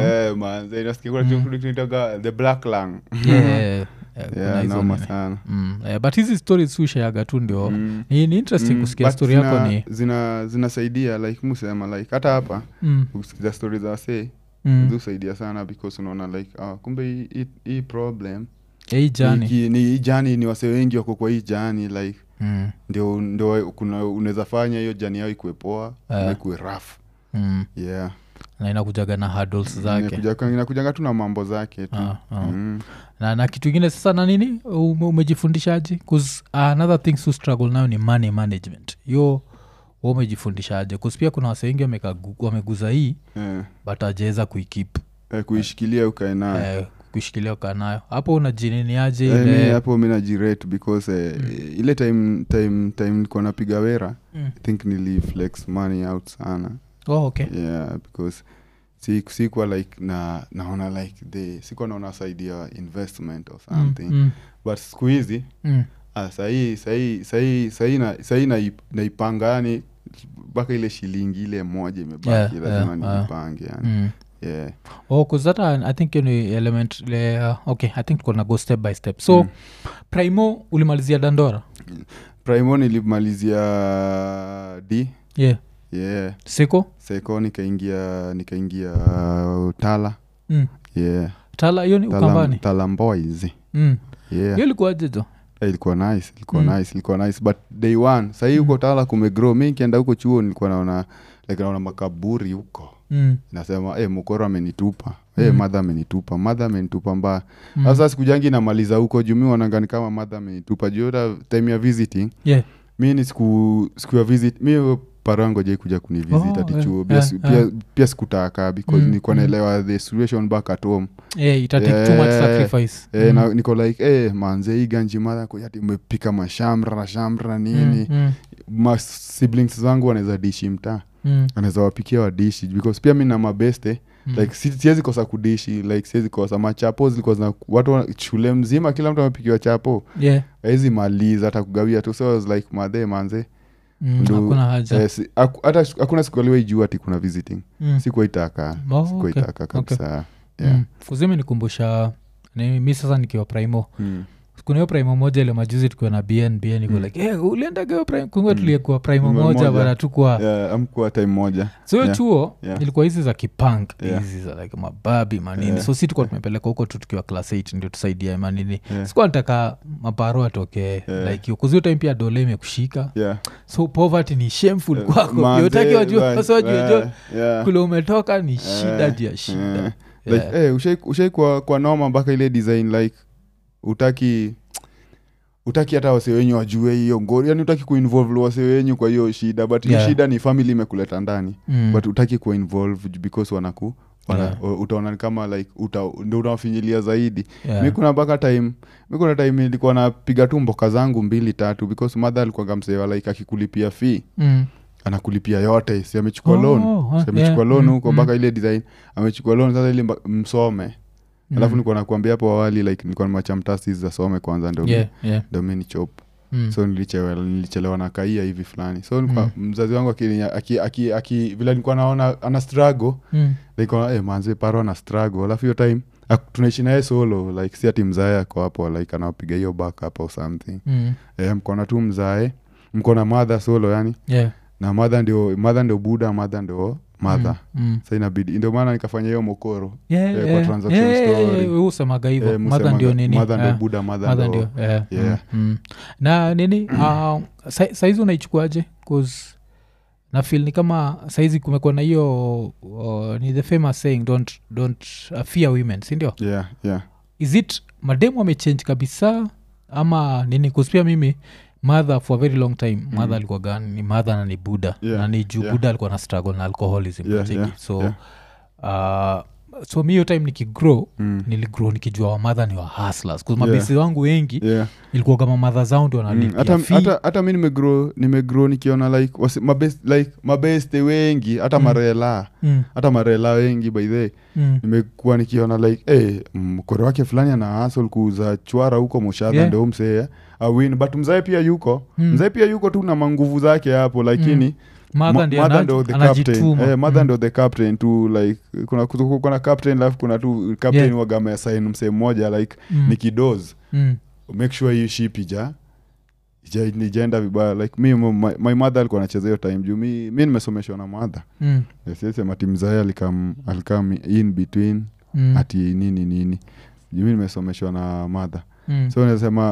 optimum the black lung yeah, yeah, kuna yeah, hizo noma nini. sana Mm, eh, but hizi stories sushayaga tu ndio Mm. ni, ni interesting Mm, kusikia but story zina- yako ni zina zinasaidia like musema like hata hapa mm, ukisikiza stori za wasee mm. zusaidia sana because unaona like ah, kumbe hii- hii- hii problem Eh, hii jani Ni- ni hii jani ni wasee wengi wako kwa hii jani like mm, ndio ndio kuna unaweza fanya hiyo jani yao ikuwe poa Eh. na ikuwe rough mm. yeah na inakujaga na hurdles zake Inakuja- inakujanga tu na mambo zake tu Ah, ah. Mm. na, na kitu ingine sasa na nini ume, umejifundishaje 'Cause, uh, another thing to struggle nayo ni money management yo wa umejifundishaje 'Cause pia kuna wase wengi wamekagu- wameguza hii Eh, but ajaweza kuikip eh, kuishikilia ukae nayo eh, kuishikilia ukaa nayo hapo unajininiaje Eh, mi ile hapo mi najirate because eh, ile time time time nilikuwa napiga wera Mm. I think niliflex money out sana oh, okay yeah because si- sikuwa like na naona like the sikuwa naona side ya investment or Mm, something mm, but siku hizi mm. ah, sahii sahii sahii sahii na- sahii naip- naipanga yani mpaka ile shilingi ile moja imebaki Yeah, lazima yeah, uh, niipange yani Mm. yeah. oh kuzata i think ni element le, uh, okay i think tukona go step by step so Mm. primo ulimalizia dandora Primo nilimalizia d yeah yeah. Seko? Seko nikaingia nikaingia uh, Tala. Mm. Yeah. Tala hiyo ni Ukambani? Tala Boys. Mm. Yeah. Hiyo ilikuwa aje? Hey, ilikuwa nice, ilikuwa mm. nice, ilikuwa nice but day one sasa hii uko mm. Tala kumegrow. Mimi nikienda huko chuo nilikuwa naona like naona makaburi huko. Mm. Nasema eh hey, mkoro amenitupa. Eh hey, mm. mother amenitupa. Mother amenitupa mbaya. Sasa mm. sikujangi namaliza huko juu mimi wanangani kama mother amenitupa. Juu hata time ya visiting. Yeah. Mimi ni siku siku ya visit mimi parango je kuja kunivisit oh, at chuo. Yeah, pia, yeah. pia pia sikutaka because mm. nilikuwa naelewa the situation back at home. Yeah, it take yeah, too much sacrifice. Eh, mm. na niko like eh manze hii ganji mara kwa yati umepika mashamra na shamra nini. Mm, mm. Ma siblings zangu wanaweza dishi mtaa. Mm. Anaweza wapikia wa dishi because pia mimi na mabeste mm. like siwezi kosa kudishi like siwezi kosa machapo zilikuwa zina watu shule mzima kila mtu anapikiwa chapo. Yeah. Hizi maliza hata kugawia tu so I was like madhe manze. Mm, hakuna haja. Eh, si, aku, hata hakuna siku aliwe juu ati kuna visiting. Mm. Sikuwa itaka. Oh, sikuwa okay. itaka kabisa. Okay. Yeah. Mm. Kuzime nikumbusha mimi sasa nikiwa primo. Mm. Kuna hiyo primo moja ile majuzi tukiwa na B N B N iko mm. like eh ulienda gao primo kungo mm. tulikuwa primo moja bana tukua yeah amkuwa time moja so yeah. chuo yeah. ilikuwa hizi za kipunk yeah. hizi za like mababi manini yeah. so sisi tulikuwa tumepeleka huko tu tukiwa class eight ndio tusaidia manini yeah. sikuwa nataka maparo atoke yeah. like kuzio time pia dole imekushika yeah. so poverty ni shameful yeah. kwako yotaki wajua sasa wajua kule umetoka ni shida dia shida yeah. like eh hey, ushai ushai kwa kwa noma mpaka ile design like utaki utaki hata wase wenyu wajue hiyo ngori yani utaki kuinvolve wase wenyu kwa hiyo shida but yeah. shida ni family imekuleta ndani mm. but utaki kuinvolve because wanaku wana, yeah. utaona kama like uta, ndio unafinyilia zaidi yeah. mimi kuna mpaka time mimi kuna time nilikuwa napiga tu mboka zangu mbili tatu because mother alikuwa gamsewa like akikulipia fee mm. anakulipia yote si amechukua oh, loan oh, si amechukua yeah. loan huko mpaka mm. ile design amechukua loan sasa ile msome Mm. alafu nilikuwa nakwambia hapo awali like nilikuwa nimeacha mtasi za some kwanza ndio yeah, yeah. ndio mimi chop mm. so nilichelewa nilichelewa na kaia hivi fulani so nilikuwa mm. mzazi wangu akini aki aki, aki vile nilikuwa naona ana struggle mm. like eh manze paro ana struggle alafu hiyo time tunaishi naye solo like si ati mzae ako hapo like anapiga hiyo back up or something mm. eh mkona tu mzae mkona mother solo yani yeah. na mother ndio mother ndio buda mother ndio mother mm, mm. sasa inabidi ndio maana nikafanya hiyo mokoro yeah, eh, yeah, kwa transaction yeah, story yeah, yeah, usemaga hivyo eh, mother ndio nini mother ndio buda mother, mother ndio yeah, yeah. Mm, mm. na nini uh, sa, saizi unaichukuaje cause na feel ni kama saizi kumekuwa na hiyo uh, ni the famous saying don't don't uh, fear women si ndio yeah yeah is it mademu amechange kabisa ama nini kuspia mimi mother for a very long time mm. mother alikuwa gani ni mother na ni buddha yeah, na ni juu yeah. buddha alikuwa na struggle na alcoholism yeah, yeah, so yeah. uh, so mi hiyo time nikigrow mm. niligrow nikijua wa mother ni wa hustlers kwa yeah. mabesi wangu wengi yeah. ilikuwa kama mother zao ndio wanalipia fee hata hata mimi nimegrow nimegrow nikiona like wasi, mabest like mabeste wengi hata mm. marela mm. hata marela wengi by the way mm. nimekuwa nikiona like eh hey, mkoro wake fulani ana hustle kuuza chwara huko Moshadha yeah. ndio msee a win but mzae pia yuko mm. mzae pia yuko tu na manguvu zake hapo lakini mm. mother ndio ma, the captain eh mother ndio mm. the captain tu like kuna kuna captain life kuna tu captain yeah. wagame sign msee mmoja like mm. nikidoze mm. make sure you ship ija ija ni gender vibaya like me my, my mother alikuwa anacheza hiyo time juu mimi mimi nimesomeshwa na mother mm. sasa mati mzae alikam alikam in between mm. ati nini nini mimi nimesomeshwa na mother mm. so nasema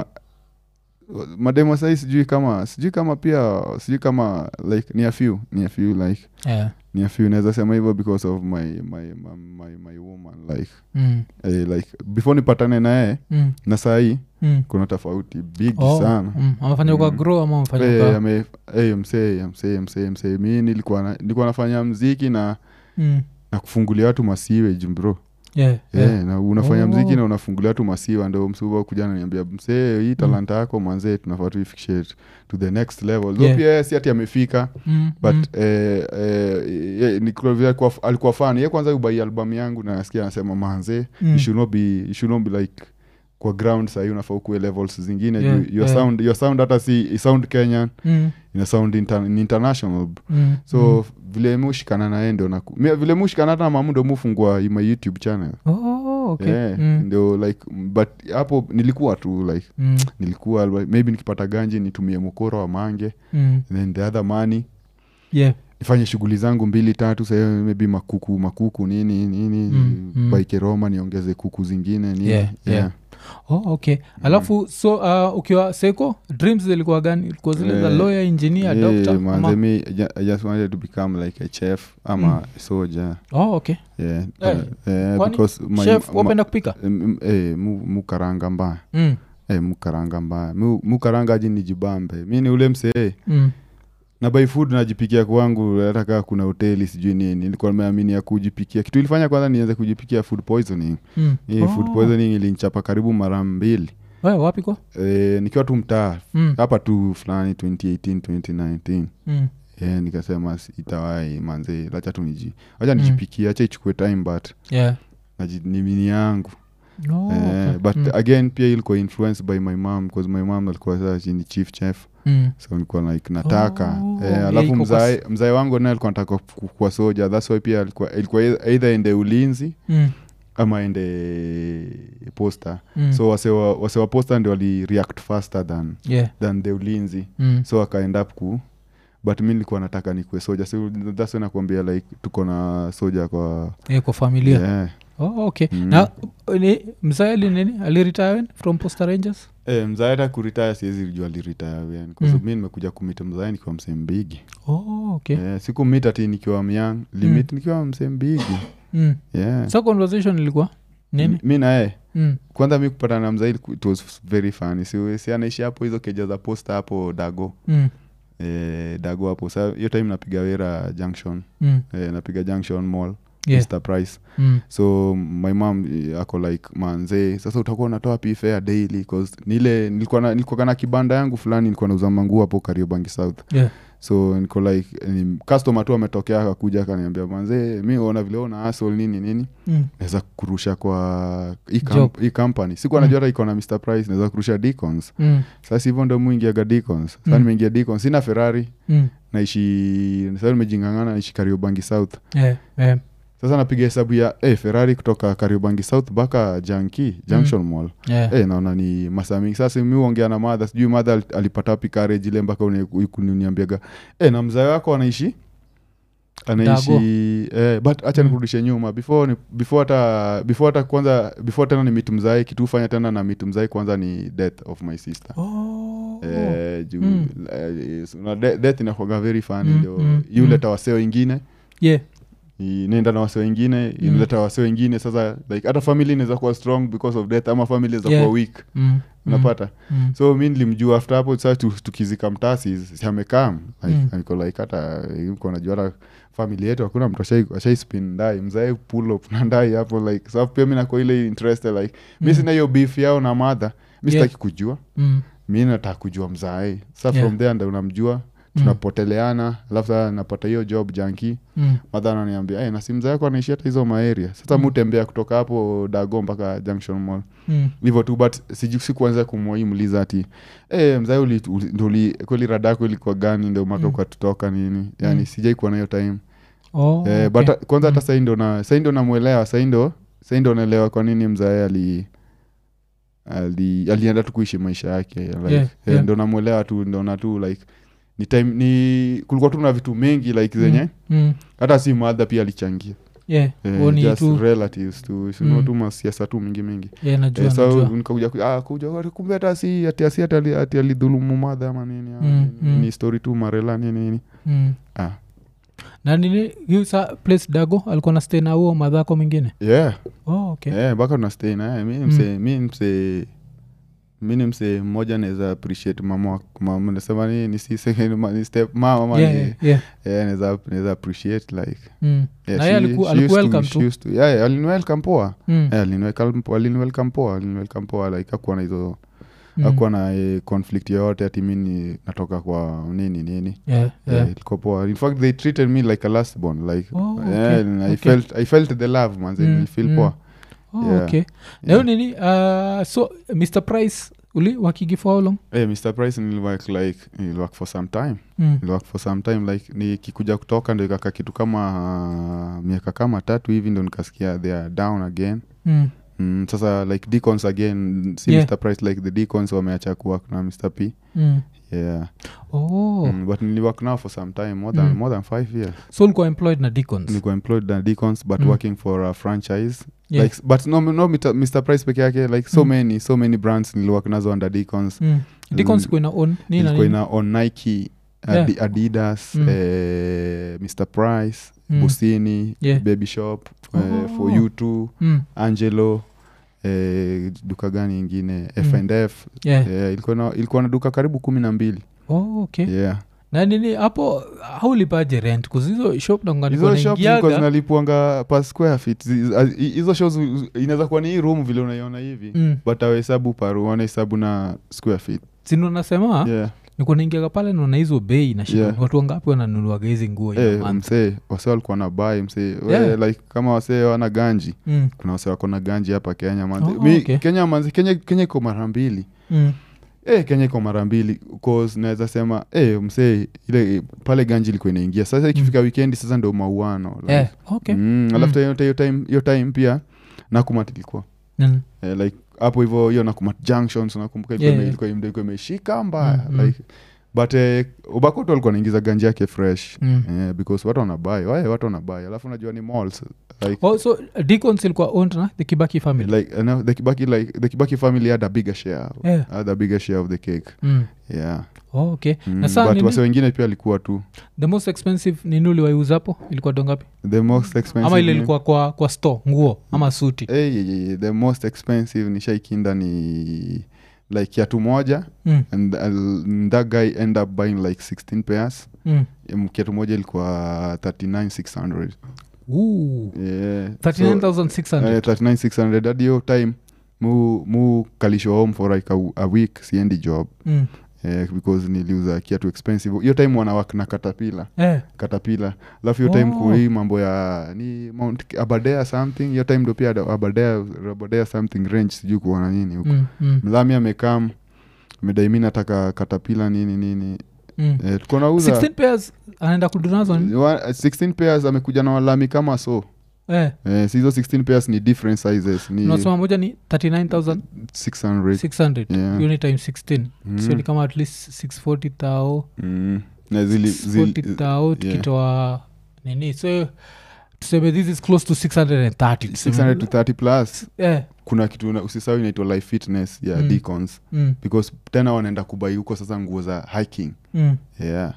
mademo sasa sijui kama sijui kama pia sijui kama like ni a few ni a few like yeah. ni a few naweza sema hivyo because of my my my my, my woman like mm. eh, like before nipatane na yeye mm. na saa hii mm. kuna tofauti big oh, sana mm. amefanya mm. kwa grow ama amefanya hey, kwa ame eh msee msee msee msee mimi nilikuwa na, nilikuwa nafanya muziki na mm. na kufungulia watu masiwe bro yeah, yeah. yeah. na unafanya oh. muziki na unafungulia tu masiwa ndio msuba kujana niambia msee hii talanta yako manze tunafaa tuifikishe to the next level yeah. pia si ati amefika mm, but mm. eh, eh, Nicola kwa alikuwa fan yeye kwanza ubai album yangu na nasikia anasema manze mm. you should not be you should not be like kwa ground sasa unafaa kuwe levels zingine yeah, your yeah. sound your sound hata si sound Kenyan mm. ina sound inter, international mm, so mm. vile mushikana na endo na vile mushikana hata mamu ndo mufungua my YouTube channel oh okay yeah, mm. ndio like but hapo nilikuwa tu like mm. nilikuwa maybe nikipata ganji nitumie mkoro wa mange mm. and then the other money yeah nifanye shughuli zangu mbili tatu sasa maybe makuku makuku nini nini mm, mm. Baike Roma niongeze kuku zingine nini yeah, yeah. yeah. Oh, okay. Alafu mm. so uh, ukiwa seko dreams zilikuwa gani? Ilikuwa zile yeah. za lawyer, engineer, yeah, doctor? Man, me, I just wanted to become like a chef ama mm. a soldier. Oh, okay. Yeah. Yeah. Uh, yeah because my chef wapenda kupika? Eh mu, mu karanga mbaya. Mm. Eh mu karanga mbaya. Mu, mu karanga aje nijibambe. Mimi ni ule msee. Mm. Na buy food najipikia kwangu hata kama kuna hoteli sijui nini. Nilikuwa nimeamini ya kujipikia. Kitu ilifanya kwanza nianze kujipikia food poisoning. Mm. Hii oh. food poisoning ilinichapa karibu mara mbili. Wewe wapi kwa? Eh nikiwa tu mtaa. Mm. Hapa tu fulani twenty eighteen twenty nineteen. Mm. Eh nikasema itawai manze acha tu niji. Acha nijipikie, acha ichukue time but. Yeah. Najinimini yangu. No, eh, okay. But mm. again pia ilikuwa influenced by my mom because my mom alikuwa sasa ni chief chef. Mm. So nilikuwa like nataka oh, eh, alafu yeah, mzae mzae wangu naye alikuwa anataka kuwa soja. That's why pia alikuwa ilikuwa either ende ulinzi mm. ama ende posta. Mm. So wase wa, wase wa posta ndio wali react faster than yeah. than the ulinzi. Mm. So aka end up ku but mimi nilikuwa nataka nikuwe soja. So that's when nakwambia like tuko na soja kwa yeah, kwa familia. Yeah. Oh, okay. Mm. Na ni mzaeli nini? Ali-retire from Posta Rangers? Eh, mzae hata kuretire siwezi jua ali-retire yani. Kwa sababu mimi nimekuja kumita mzae nikiwa msembigi. Oh, okay. Eh, siku meet ati nikiwa myang, limit mm. nikiwa msembigi. Mm. Yeah. So conversation ilikuwa nini? Mimi na yeye. Mm. Kwanza mimi kupata na mzae it was very funny. Si si anaishi hapo hizo keja za Posta hapo Dago. Mm. Eh, Dago hapo. Sasa hiyo time napiga Wera Junction. Mm. Eh, napiga Junction Mall. Yeah. Mister Price. Mm. So my mom uh, ako like manze sasa utakuwa unatoa pi fare daily cause nile nilikuwa na nilikuwa kana kibanda yangu fulani nilikuwa nauza manguo hapo Kariobangi South. Yeah. So niko like ni customer tu ametokea akakuja akaniambia manze mimi unaona vile una hustle nini nini mm. naweza kurusha kwa hii camp, hii company sikuwa mm. najua hata iko na Mister Price naweza kurusha Deacons. Mm. Sasa hivyo ndo muingia ga Deacons. Sasa mm. nimeingia Deacons sina Ferrari. Mm. Naishi sasa nimejingangana naishi Kariobangi South. Yeah. Yeah. Sasa napiga hesabu ya eh, Ferrari kutoka Kariobangi South baka Janki Junction mm. Mall. Yeah. Eh, naona ni masaa mingi. Sasa mimi huongea na mother, sijui mother alipata wapi courage ile mpaka uniambiaga eh, na mzee wako anaishi anaishi eh, but acha mm. nikurudishe nyuma before ni, before hata before hata kwanza before tena ni meet mzee kitu ufanya tena na meet mzee kwanza ni death of my sister. Oh. Eh, juu mm. eh, na de, death inakuwa very funny mm. ndio mm. yule tawaseo wengine. Yeah. Nenda na wase wengine mm. inaleta wase wengine sasa like hata family inaweza kuwa strong because of death ama family inaweza yeah. kuwa weak mm. unapata mm. so mimi nilimjua after hapo sasa tukizika mtasi amekam like mm. niko like hata yuko najua hata family yetu hakuna mtu ashai ashai spin ndai mzae pull up na ndai hapo like so pia mimi nako ile interest like mimi mm. sina hiyo beef yao na mother mimi sitaki yeah. kujua mm. mimi nataka kujua mzae sasa yeah. from there ndio unamjua tunapoteleana alafu sasa napata hiyo job Janki mm. madha ananiambia eh na simu zako anaishi hata hizo maeria sasa mm. mutembea kutoka hapo Dago mpaka Junction Mall hivyo mm. tu but siji kuanza kumwaimuliza ati eh mzee uli ndoli kweli radako ilikuwa gani ndio maka mm. ukatutoka nini yani mm. sijai kuwa na hiyo time oh, eh okay. but kwanza hata mm. sasa ndio na sasa ndio namuelewa sasa ndio sasa ndio naelewa kwa nini mzee ali ali alienda tu kuishi maisha yake like yeah, eh, yeah. ndio namuelewa tu ndio na tu like ni time ni kulikuwa tu na vitu mengi like zenye mm. mm. hata si mother pia alichangia yeah eh, just tu relatives tu sio mm. tu masiasa tu mingi mingi yeah najua eh, so najua nikakuja ah kuja kumbe hata si ati asi ati ati alidhulumu mother ama nini mm. ni, mm. ni story tu marela nini nini mm. ah na nini hiyo sa place Dago alikuwa na stay na huo madhako mwingine yeah oh okay yeah baka na stay na mimi mse mimi mse mimi mse mmoja naweza appreciate mama mama nasema ni ni si second ni step mama mama yeah, ni yeah, yeah. yeah naweza naweza appreciate like mm. yeah, na yeye alikuwa alikuwa welcome to, to yeah, yeah alini welcome poa mm. yeah alini welcome alini welcome poa alini welcome poa like hakuwa na hizo mm. hakuwa na eh, conflict yoyote ati mimi natoka kwa nini nini yeah yeah ilikuwa poa in fact they treated me like a last born like oh, okay. yeah and I okay. felt I felt the love man mm. I feel mm. poa oh, yeah. okay na yeah. nini uh, so Mister Price uli wakigi for how long eh Mister Price nili work like nili work for some time mm. nili work for some time like nikikuja kutoka ndio ikaka kitu kama uh, miaka kama tatu hivi ndio nikasikia they are down again mm. Mm, sasa like Deacons again si yeah. Mister Price like the Deacons wameacha kuwa na Mister P mm. yeah oh mm, but niliwork now for some time more than Mm. more than five years so ulikuwa employed na Deacons niko employed na Deacons but Mm. working for a franchise Yeah. like but no no Mr. Mr. Price peke yake like so Mm. many so many brands niliwork nazo under Deacons mm. Deacons Mm. ilikuwa ina own nini na ilikuwa nini? ina on Nike Yeah. Adi- Adidas Mm. eh, Mr. Price Mm. Busini Yeah. Baby Shop Oh. eh, For You Too Mm. Angelo eh, duka gani ingine F and F Yeah. eh, ilikuwa na ilikuwa na duka karibu kumi na mbili Oh, okay yeah na nini hapo haulipaje rent kuzizo shop hizo shops zilikuwa nanganiaga zinalipuanga per square feet Zi- az- hi- hizo shows inaweza kuwa ni hii room vile unaiona hivi mm. but awahesabu par wanahesabu na square feet sino nasema yeah nikuwa naingiaga pale naona hizo bei na shida Yeah. watu wangapi wananunuaga hizi nguo hiyo Eh, month? msee wase walikuwa na bai msee We, Yeah. like kama wasee wana ganji Mm. kuna wase wako na ganji hapa Kenya manzi. Oh, Mi, okay. Kenya manzi Kenya Kenya iko mara mbili Mm. eh, Kenya iko mara mbili cause naweza sema eh, msee ile pale ganji ilikuwa inaingia sasa ikifika weekendi sasa ndio mauano like, Eh, okay mm, alafu hiyo hiyo time hiyo time pia Nakumatt ilikuwa Mm. eh, like hapo hivyo hiyo Nakumatt junctions nakumbuka ilikuwa Yeah, ime- yeah. ilikuwa ime- ilikuwa imeshika mbaya Mm, mm. like but eh, Obakoto alikuwa anaingiza ganji yake fresh Mm. eh, because watu wanabai wae watu wanabai alafu unajua ni malls like Oh, so Deacons ilikuwa owned na the Kibaki family like uh, no, the Kibaki like the Kibaki family had a bigger share Yeah. had a bigger share of the cake mm. yeah Oh, okay mm, na saa but nini- wase wengine pia alikuwa tu the most expensive nini uliwaiuza hapo ilikuwa dongapi the most expensive ama ile ni- ilikuwa kwa kwa store nguo ama suti Eh, yeah, yeah, yeah. The most expensive ni shaikinda ni like kiatu moja mm. and uh, that guy end up buying like sixteen pairs Mm. Em, kiatu moja ilikuwa thirty-nine six hundred Ooh. yeah thirty-nine thousand six hundred uh, thirty-nine six hundred hadi hiyo time mu mu kalisho home for like a, a week siendi job mm. eh, because niliuza kiatu expensive hiyo time wanawak na katapila eh. katapila alafu hiyo time Oh. kuhii mambo ya ni Mount abadea something hiyo time ndo pia ada- abadea abadea something range sijui kuona nini huko mm. Mm. mdhami amekam medaimi nataka katapila nini nini Mm. eh, tuko nauza sixteen pairs anaenda kudunazo ni Wa- sixteen pairs amekuja na walami kama so eh. eh, si hizo sixteen pairs ni different sizes ni unasema moja ni thirty-nine thousand six hundred six hundred Yeah. unit time sixteen Mm. sio ni kama at least six forty tao mm. na zili, six forty zili, tao tukitoa nini so tuseme this is close to six hundred thirty six hundred to thirty plus eh. kuna kitu una- usisahau inaitwa life fitness ya Mm. Deacons mm. because tena wanaenda kubai huko sasa nguo za hiking Mm. yeah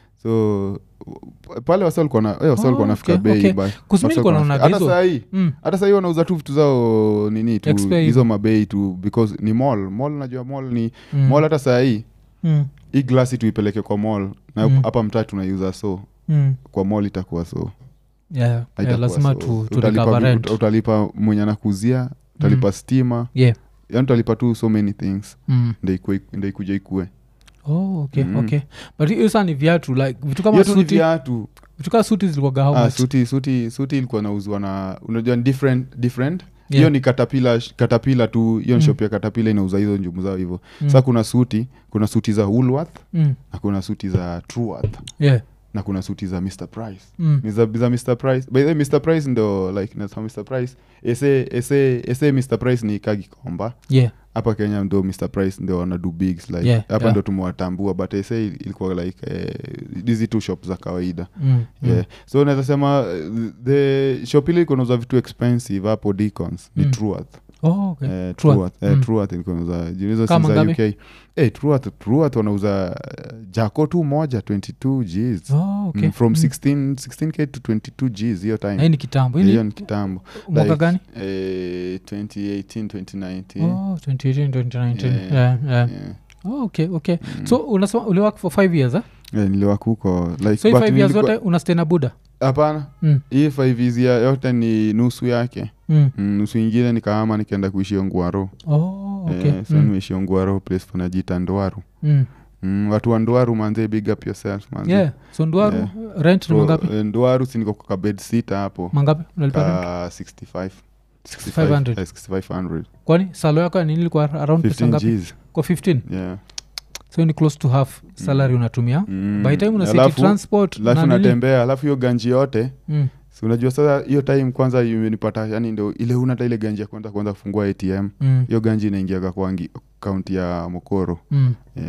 so p- pale wasa walikuwa na eh, wasa Oh, walikuwa nafika okay, bei okay. but- Kusimi wasa nilikuwa walikuwa naonaga nafika- hata hizo. sahii Mm. hata sahii wanauza tu vitu zao nini tu Expe hizo mabei tu because ni mall mall najua mall ni Mm. mall hata sahii Mm. hii glasi tuipeleke kwa mall na Mm. hapa mtaa tunaiuza so Mm. kwa mall itakuwa so Yeah, yeah, haitakuwa lazima so. tu, tu Utalipa recover vi- rent. uta- utalipa mwenye anakuzia utalipa stima Yeah. yani utalipa tu so many things Mm. ndo ikue- ndo ikuja ikue Oh, okay, Mm. okay. But hiyo saa ni viatu like vitu kama hiyo tu ni suti viatu vitu kama suti zilikuwaga how ah, much? suti suti suti ilikuwa nauzwa na unajua ni different different hiyo Yeah. ni katapila katapila tu hiyo Mm. mm. shop ya katapila inauza hizo njumu zao hivyo Mm. sa kuna suti kuna suti za Woolworth Mm. na kuna suti za Truworth Yeah. na kuna suti za Mr Price Mm. za, za Mr Price by the way Mr Price ndo like na Mr Price ese ese ese Mr Price ni Kagikomba Yeah. hapa Kenya ndo Mr Price ndo wanadu bigs like Yeah, hapa yeah. ndo tumewatambua but ese ilikuwa like eh, hizi tu shop za kawaida Mm. Mm. yeah. so naweza sema uh, the shop ile iko nauza vitu expensive hapo Deacons ni Mm. Truworth Oh, okay. eh, Truworth. Truworth eh, Mm. Truworth ilikuwa nauza jinizo Kama si za ngapi? U K eh Truworth Truworth wanauza uh, jako tu moja twenty-two Gs Oh, okay. mm, from Mm. sixteen sixteen K to twenty-two Gs hiyo Na hii time ni kitambo Hii hiyo ni ni kitambo mwaka like, gani eh, twenty eighteen twenty nineteen oh, twenty eighteen twenty nineteen Yeah. yeah, yeah. yeah. Oh, okay, okay. Mm. So unasema uliwork for five years eh? yeah, niliwaka huko like So hii but five years nilikuwa- yote unastay na Buddha hapana mm. hii five years ya yote ni nusu yake Mm. mm, nusu ingine nikaama nikaenda kuishi Ongwaro Oh, okay. eh, so mm. nimeishi Ongwaro place panajita Ndwaru Mm. mm, watu wa Ndwaru manze big up yourself manze Yeah. So Ndwaru Yeah. rent ni so, mangapi eh, Ndwaru siniko kwa kabed sita hapo mangapi unalipa rent? ka sixty-five sixty-five hundred. eh, sixty-five hundred Kwani salo yako ya nini ilikuwa around pesa fifteen ngapi Gs kwa fifteen yeah so ni close to half salary unatumia mm. by time una city Alafu- transport alafu na nini? natembea alafu hiyo ganji yote Mm. si unajua sasa hiyo time kwanza imenipata yani ndo ile una hata ile ganji ya kwanza kwanza kufungua A T M Mm. hiyo ganji inaingiaga kwa kaunti ya Mokoro Mm. yeah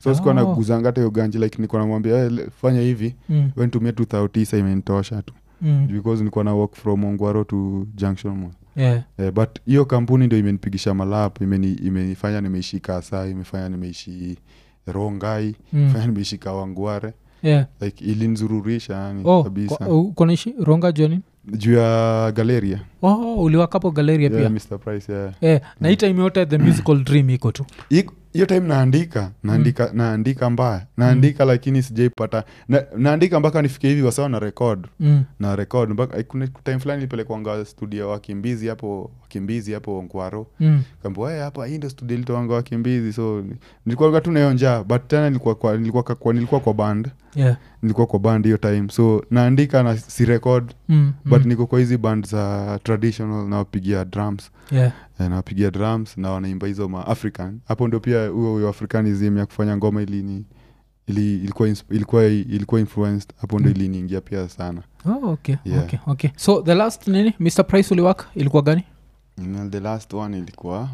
so Oh. sikuwa naguzanga hata hiyo ganji like nilikuwa namwambia hey, fanya hivi Mm. wewe nitumie tu thirty imenitosha tu Mm. because nilikuwa na work from Ongwaro to Junction Mall. Yeah. Eh, but hiyo kampuni ndio imenipigisha malap imeni, imenifanya nimeishi Kasa, imefanya nimeishi Rongai, Mm. fanya nimeishi Kawangware. Yeah. Like ilinzururisha yani Oh, kabisa. kwa- uh, konaishi Ronga Johnny? Juu ya Galeria. Oh, uliwakapo Galeria Yeah, pia. mister Price, yeah. Eh, na hii time yote the musical dream iko tu. Iko- hiyo time naandika naandika mm. naandika mbaya naandika mm. lakini sijaipata na, naandika mpaka nifike hivi wasawa na record Mm. na record mpaka kuna time fulani nilipelekwanga studio wakimbizi hapo wakimbizi hapo Ongwaro Mm. kaambia hey, hapa hii ndio studio ilitoanga wakimbizi so nilikuwa tu nayo njaa but tena nilikuwa kwa nilikuwa kwa nilikuwa kwa band Yeah. nilikuwa kwa band hiyo time so naandika na si record Mm. but mm. niko kwa hizi band za traditional na wapigia drums Yeah. na wapigia drums na wanaimba hizo ma African hapo ndio pia huo huo Africanism ya kufanya ngoma ili ni ili ilikuwa insp- ilikuwa ilikuwa influenced hapo ndio Mm. iliniingia pia sana. Oh, okay. Yeah. Okay. Okay. So the last nini mister Price uliwaka ilikuwa gani? Mm, the last one ilikuwa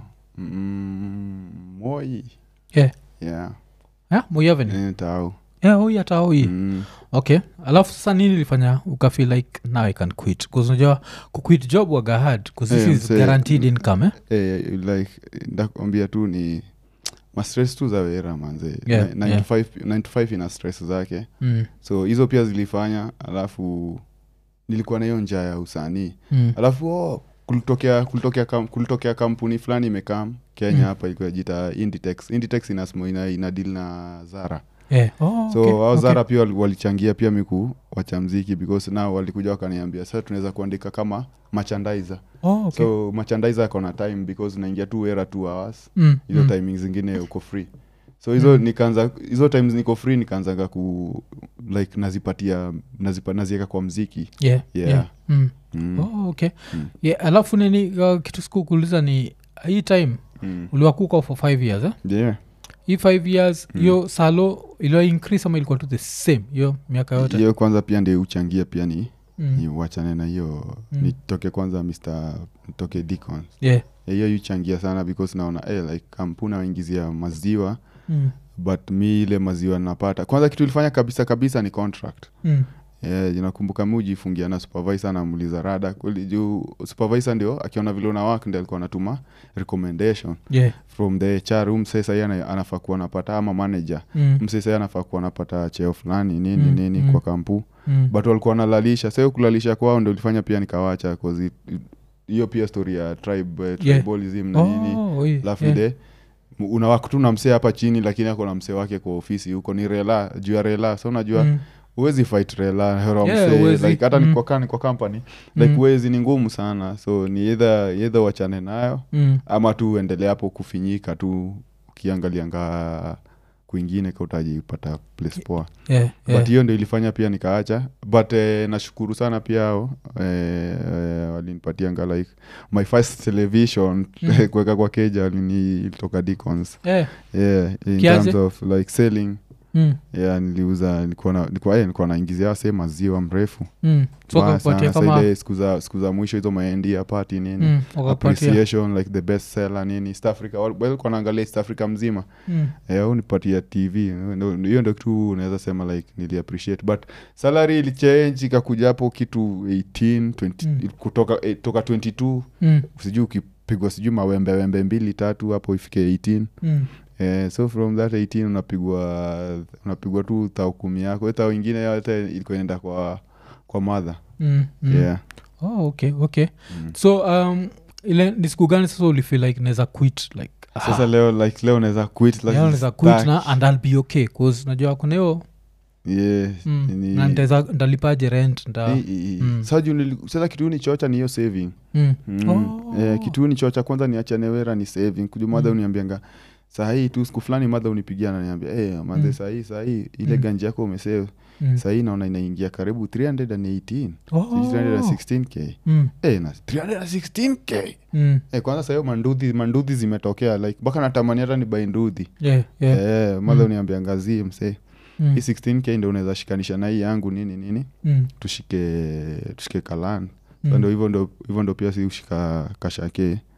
mm, Moi. Yeah. Yeah. Yeah, Moi Avenue. Eh, tao. Yeah, oh yeah, tao hii. Mm. Okay. Alafu sasa nini ilifanya ukafeel like now I can quit? Because unajua kuquit job waga hard because this Eh, is mse- guaranteed income eh? Eh, like ndakwambia tu ni ma stress tu za wera manze. Yeah, Ni- nine to five nine to five ina stress zake. Mm. So hizo pia zilifanya alafu nilikuwa na hiyo njaa ya usanii. Mm. Alafu oh, kulitokea kulitokea kam, kulitokea kampuni fulani imekam Kenya Mm. hapa ilikuwa jita Inditex. Inditex inasmo ina, ina deal na Zara. Yeah. Oh, So okay. hao Okay. Zara pia wali- walichangia pia miku wacha mziki because nao walikuja wakaniambia sasa tunaweza kuandika kama merchandiser. Oh, okay. So merchandiser kona time because unaingia tu era two hours. Mm. Hizo mm. timing zingine uko free. So hizo Mm. nikaanza hizo times niko free nikaanza ku like nazipatia nazipa naziweka kwa mziki. Yeah. Yeah. Yeah. Mm. Mm. Oh, okay. Mm. Yeah, alafu nini uh, kitu siku kuuliza ni hii time Mm. uliwakuka for five years eh? Yeah. hii five years hiyo mm. salo iliwa increase ama ilikuwa tu the same hiyo miaka yote? Hiyo kwanza pia ndio uchangia pia ni Mm. ni wachane na hiyo Mm. nitoke kwanza Mr nitoke Deacons. Yeah. Hiyo yuchangia sana because naona eh like kampuni waingizia maziwa Mm. but mi ile maziwa napata kwanza kitu ilifanya kabisa kabisa ni contract. Mm. Yeah, nakumbuka mi ujifungia na supervisor na muuliza rada kweli juu supervisor ndio akiona vile una work ndio alikuwa anatuma recommendation Yeah. from the H R room. Sasa yeye ana- anafaa kuwa anapata ama manager Mm. msesa anafaa kuwa anapata cheo fulani nini Mm, nini mm. kwa kampu Mm. but walikuwa wanalalisha. Sasa hiyo kulalisha kwao ndio ilifanya pia nikawacha cause it- hiyo pia story ya tribe uh, Yeah. tribalism na nini Oh, yeah. alafu Yeah. ile unawaka tu na msee hapa chini lakini ako na msee wake kwa ofisi huko ni rela juu ya rela. So unajua Mm. huwezi fight rela hero Yeah, msee huwezi. like hata Mm. ni kwa kani kwa company like Mm. huwezi ni ngumu sana. So ni either either wachane nayo Mm. ama tu uendelee hapo kufinyika tu ukiangalianga kwingine ka utajipata place poa. Yeah. But Yeah. hiyo ndio ilifanya pia nikaacha but eh, nashukuru sana pia hao eh, eh, walinipatianga like my first television Mm. kuweka kwa keja walini ilitoka Deacons. Yeah. Yeah, in Kiaje? terms of like selling Mm. yeah, niliuza nilikuwa na nilikuwa eh, nilikuwa naingizia wase maziwa mrefu Mm. So Mbaya wakakupatia sana. Sa kama ile siku za siku za mwisho hizo maendia party nini Mm, wakakupatia. appreciation like the best seller nini East Africa walikuwa naangalia East Africa mzima Mm. eh au nipatia T V Ndo- hiyo ndio kitu unaweza sema like nili appreciate but salary ili change ikakuja hapo kitu eighteen twenty Mm. kutoka eh, toka twenty two Mm. sijui ukipigwa sijui mawembe wembe mbili tatu hapo ifike eighteen. Mm. Eh, so from that eighteen unapigwa unapigwa tu thao kumi yako hata wengine yote ilikuwa inaenda kwa kwa mother. Mm. Mm. Yeah. Oh, okay, okay. Mm. So um, ile ni siku gani sasa ulifeel like naweza quit like Sasa leo like leo unaweza quit like leo naweza stuck. quit na and I'll be okay cause najua kuna hiyo Yeah. mm, Ni- na nitaweza ndalipaje rent nda i- i- i- Mm. Sasa juu nili- sasa kitu ni chocha ni hiyo saving. mm. Mm. Oh. Eh, kitu ni chocha kwanza niachane wera ni saving kuju madha Mm. uniambianga saa hii tu siku fulani madha unipigia na niambia eh madha Mm. saa hii saa hii ile Mm. ganji yako umesave Mm. saa hii naona inaingia karibu three hundred eighteen Oh. three hundred sixteen k Mm. eh na three hundred sixteen k Mm. eh kwanza saa hiyo mandudhi mandudhi zimetokea like mpaka natamani hata ni buy ndudhi Yeah, yeah. eh madha Mm. uniambia ngazie msee Mm. hii sixteen k ndio unaweza shikanisha na hii yangu nini nini Mm. tushike tushike kalan Mm. so ndio hivyo ndo hivyo ndo pia si ushika kashake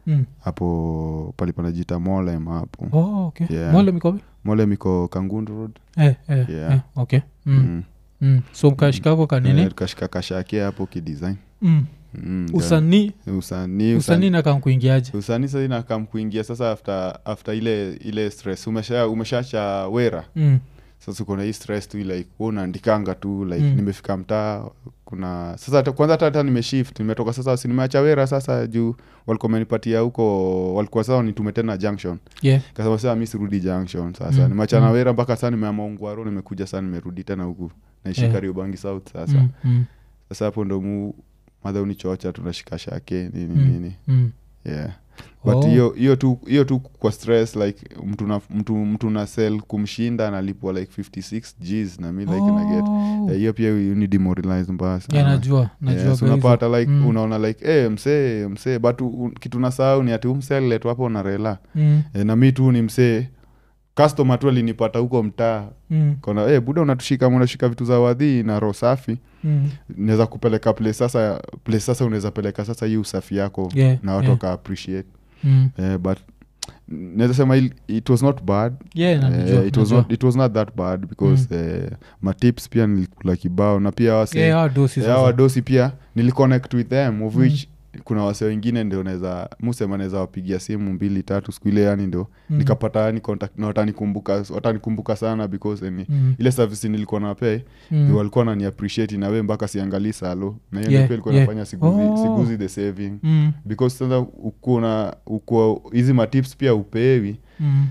hapo mm. palipanajiita Molem hapo. Oh, okay. Yeah. Molem iko wapi? Molem iko Kangundu Road. Eh, eh, yeah. eh okay. Mm. Mm. Mm. So mkashikako kanini? Eh, kashika kashake hapo kidesign. Mm. Mm, usanii usanii usanii nakam kuingiaje? Usanii sasa nakam kuingia sasa after after ile ile stress umesha umeshacha wera. Mm. Sasa kuna hii stress tu like wewe unaandikanga tu like mm. nimefika mtaa kuna sasa kwanza hata nimeshift nimetoka sasa sinimeacha wera sasa juu walikuwa wamenipatia huko walikuwa sasa nitume tena junction. Yeah. Kasema sasa mimi sirudi junction sasa mm. nimeacha na wera mpaka sasa nimeamua Ongwaro nimekuja sasa nimerudi tena huku naishi yeah. Kariobangi South sasa. Mm. Mm. Sasa hapo ndo mu madha unichocha tunashika shake nini mm. nini. Mm. Yeah. But hiyo oh. hiyo tu hiyo tu kwa stress like mtu na mtu mtu na sell kumshinda analipwa like fifty-six G's na mimi like oh. na get hiyo yeah, pia you need demoralize mbaya sana. Yeah, najua najua yeah, so unapata like mm. unaona like eh hey, msee msee but un, kitu nasahau ni ati umsell letu hapo na rela mm. e, na mimi tu ni msee customer tu alinipata huko mtaa mm. kona eh hey, buda unatushika unashika vitu za wadhi na roho safi mm. naweza kupeleka place sasa place sasa unaweza peleka sasa hii usafi yako yeah, na watu yeah. ka appreciate mm. uh, but naweza sema it was not bad. Yeah, uh, it was not it was not that bad because mm. uh, my tips pia nilikula kibao na pia wase yeah, our dosi yeah, our dosi pia niliconnect with them of which mm. kuna wase wengine ndio naweza musema naweza wapigia simu mbili tatu siku ile yani ndio mm. nikapata yani contact na watanikumbuka watanikumbuka sana because yani mm. ile service nilikuwa napay mm. ndio walikuwa wanani appreciate na wewe mpaka siangalie salo na hiyo yeah, pia ilikuwa yeah. nafanya siguzi oh. siguzi the saving mm. because sasa uko na uko hizi ma tips pia upewi mm.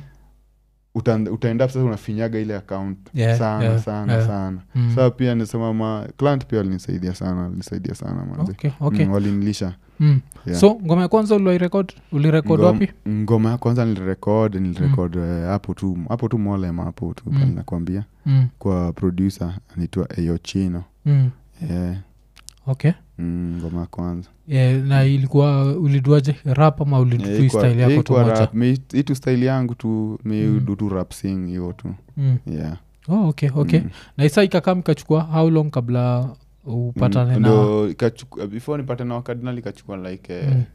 Uta, utaenda sasa unafinyaga ile account yeah, sana yeah, sana yeah. sana mm. sasa pia nisema ma client pia walinisaidia sana walinisaidia sana manze okay, okay. mm, walinilisha mm. yeah. So ngoma ya kwanza ulirecord ulirecord Ngom, wapi? Ngoma ya kwanza nilirecord nilirecord mm. hapo uh, tu hapo tu Molem hapo tu mm. nakwambia mm. kwa producer anaitwa Eyochino mm. yeah. Okay. Mm, ngoma ya kwanza yeah, na ilikuwa uliduaje rap ama ulidu yeah, style yako tu moja? Hii tu style yangu tu mi mm. do tu rap sing hiyo tu mm. yeah. Oh, okay okay mm. na isa ikakam ikachukua how long kabla upatane mm. na ndo ikachukua before nipate na Cardinal ikachukua like uh, mm.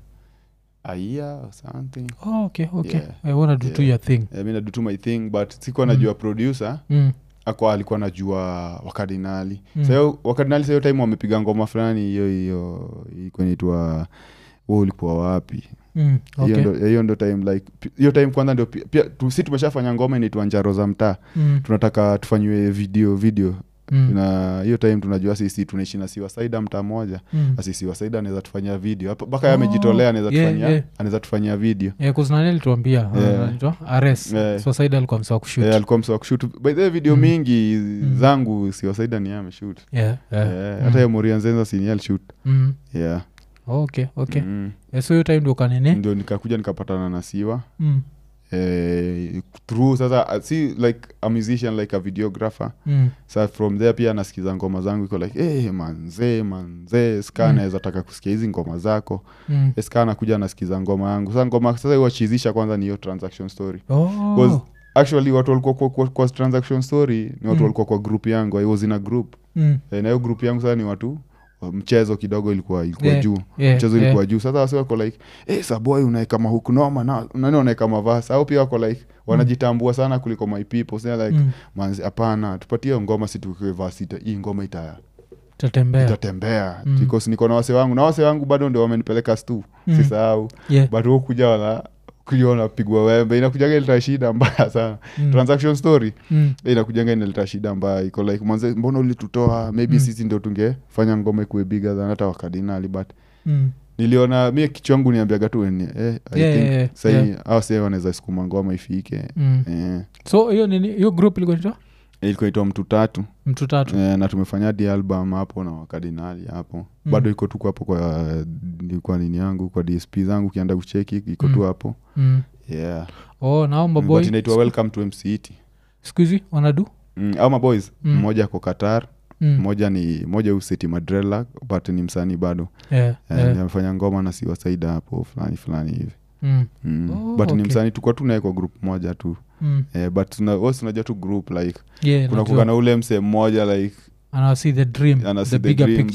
a year or something. Oh, okay okay yeah. I wanna do yeah. to your thing I mean I do to my thing but sikuwa mm. najua producer mm. akwa alikuwa najua Wakardinali mm. so Wakardinali sasa time wamepiga ngoma fulani hiyo hiyo iko inaitwa wewe ulikuwa wapi mm. okay. hiyo ndo hiyo ndo time like hiyo time kwanza ndio pia tu, sisi tumeshafanya ngoma inaitwa Njaro za Mtaa mm. tunataka tufanywe video video mm. na hiyo time tunajua sisi tunaishi na Siwa Saida mtaa moja mm. na sisi Siwa Saida anaweza tufanyia video hapa baka oh. yamejitolea anaweza yeah, tufanyia yeah. anaweza tufanyia video yeah kuznani alituambia anaitwa yeah. Ares yeah. Siwa Saida alikuwa msawa kushoot yeah alikuwa msawa kushoot by the video mm. mingi mm. zangu Siwa Saida ni yame shoot yeah, yeah. yeah. hata ya Morian Zenza sini shoot mm. yeah okay okay mm. yeah, so hiyo time ndo kanene ndio nikakuja nikapatana na Siwa mm. eh through sasa see like a musician like a videographer mm. so from there pia nasikiza ngoma zangu iko like eh hey, manze manze ska naweza mm. taka kusikia hizi ngoma zako mm. ska nakuja nasikiza ngoma yangu sasa ngoma sasa iwachizisha kwanza ni hiyo transaction story oh. because actually watu walikuwa kwa, kwa, kwa transaction story ni watu walikuwa mm. kwa group yangu I was in a group mm. e, na hiyo group yangu sasa ni watu mchezo kidogo ilikuwa ilikuwa yeah, juu yeah, mchezo yeah. ilikuwa juu sasa wasi wako like eh saboy unaeka mahuku noma na nani unaeka mavasa au pia wako like wanajitambua sana kuliko my people so like mm. manzi hapana tupatie ngoma si tukivaa sita hii ngoma ita tatembea itatembea mm. because niko na wase wangu na wase wangu bado ndio wamenipeleka stu mm. sisahau yeah. but wao kuja wala kujiona pigwa wembe inakujaga ile shida mbaya sana mm. transaction story mm. inakujaga ile shida mbaya iko like mwanzo mbona ulitutoa maybe mm. sisi ndio tungefanya ngoma ikuwe bigger than hata Wakardinali but mm. niliona mimi kichwa changu niambiaga tu eh I yeah, think yeah, yeah, say yeah. au sasa wanaweza sukuma ngoma ifike mm. eh so hiyo nini hiyo group ilikuwa inaitwa ilikuwa inaitwa mtu tatu mtu tatu eh, na tumefanya di album hapo na Wakardinali hapo mm. bado iko tu hapo kwa kwa nini yangu kwa D S P zangu kienda kucheki iko tu hapo mm. yeah oh now my boy but inaitwa welcome to M C E T squeezy wanadu mm, au my boys mm. mmoja kwa Qatar mm. mmoja ni mmoja useti Madrella but ni msanii bado yeah, eh, yeah. amefanya ngoma na Siwa Saida hapo fulani fulani hivi mm. mm. oh, but okay. ni msanii tukua tu naye kwa group moja tu mm. eh, but tuna wasi unajua tu group like yeah, kuna kuka na ule mse mmoja like and I see the dream and I the see the bigger dream, picture but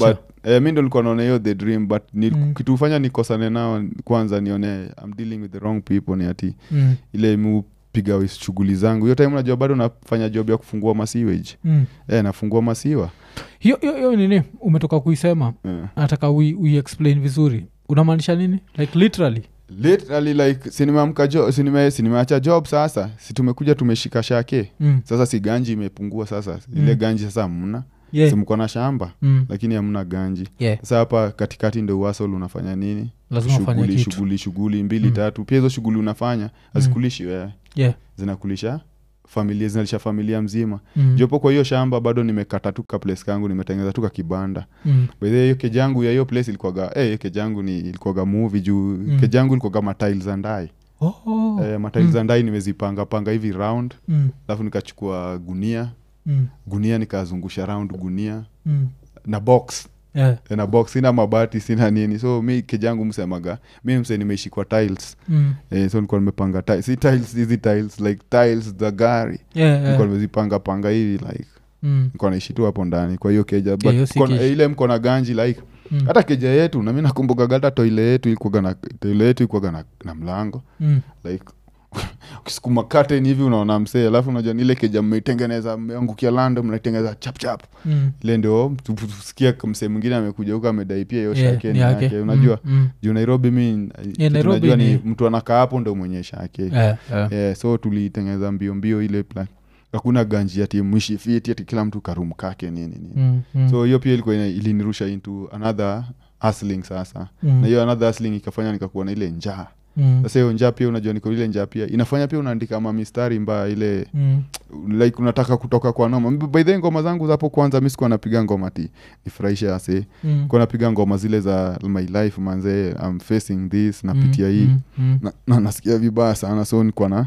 eh, mi ndo nilikuwa naona hiyo the dream but ni, mm. kitu ufanya nikosane nao kwanza nione I'm dealing with the wrong people ni ati mm. ile mu piga shughuli zangu hiyo time unajua bado nafanya job ya kufungua masiwage mm. eh, nafungua masiwa hiyo hiyo nini umetoka kuisema yeah. Nataka we, we explain vizuri unamaanisha nini like literally literally like sinimamka job sinime sinimeacha job sasa si tumekuja tumeshika shake mm. Sasa si ganji imepungua sasa mm. Ile ganji sasa hamna yeah. Simko na shamba mm. Lakini hamna ganji yeah. Sasa hapa katikati ndio wasol unafanya nini shughuli shughuli shughuli mbili mm. Tatu pia hizo shughuli unafanya azikulishi wewe yeah. Zinakulisha familia zinalisha familia mzima mm. Jopo kwa hiyo shamba bado nimekata tu ka place kangu nimetengeneza tu ka kibanda mm. By the hiyo kejangu ya hiyo place ilikuwa eh hey, kejangu ni ilikuwa movie juu mm. Kejangu ilikuwa kama tiles andai oh, oh. Eh ma tiles mm. andai nimezipanga panga hivi round mm. Alafu nikachukua gunia mm. Gunia nikazungusha round gunia mm. Na box yeah. Na box sina mabati sina nini so mi kejangu msemaga mi mse nimeishi kwa tiles mm. Eh, so nilikuwa nimepanga tiles si tiles hizi tiles like tiles za gari yeah, yeah. Nilikuwa nimezipanga panga hivi like mm. Nilikuwa naishi tu hapo ndani kwa hiyo keja but yeah, kona, ile mko na ganji like mm. Hata keja yetu na mimi nakumbuka hata toilet yetu ilikuwa na toilet yetu ilikuwa na, na mlango mm. Like ukisukuma curtain hivi unaona msee alafu unajua ile keja mmeitengeneza mmeangukia land mnaitengeneza chap chap mm. Ile ndio tusikia msee mwingine amekuja huko amedai pia hiyo yeah, shake yake okay. Unajua mm, mm. Juu Nairobi mimi yeah, Nairobi ni mtu anakaa hapo ndio mwenye shake yeah, yeah. Yeah, so tulitengeneza mbio mbio ile plan hakuna ganji ati mwishi fiti ati kila mtu karum kake nini nini mm, mm. So hiyo pia ilikuwa ilinirusha into another hustling sasa mm. Na hiyo another hustling ikafanya nikakuwa na ile njaa mm. Sasa hiyo njaa pia unajua niko ile njaa pia inafanya pia unaandika kama mistari mbaya ile mm. Like unataka kutoka kwa noma by the way ngoma zangu zapo kwanza mimi sikuwa napiga ngoma ti nifurahisha ase mm. Kwa napiga ngoma zile za my life manze I'm facing this napitia hii mm. Mm. Na, na nasikia vibaya sana so niko na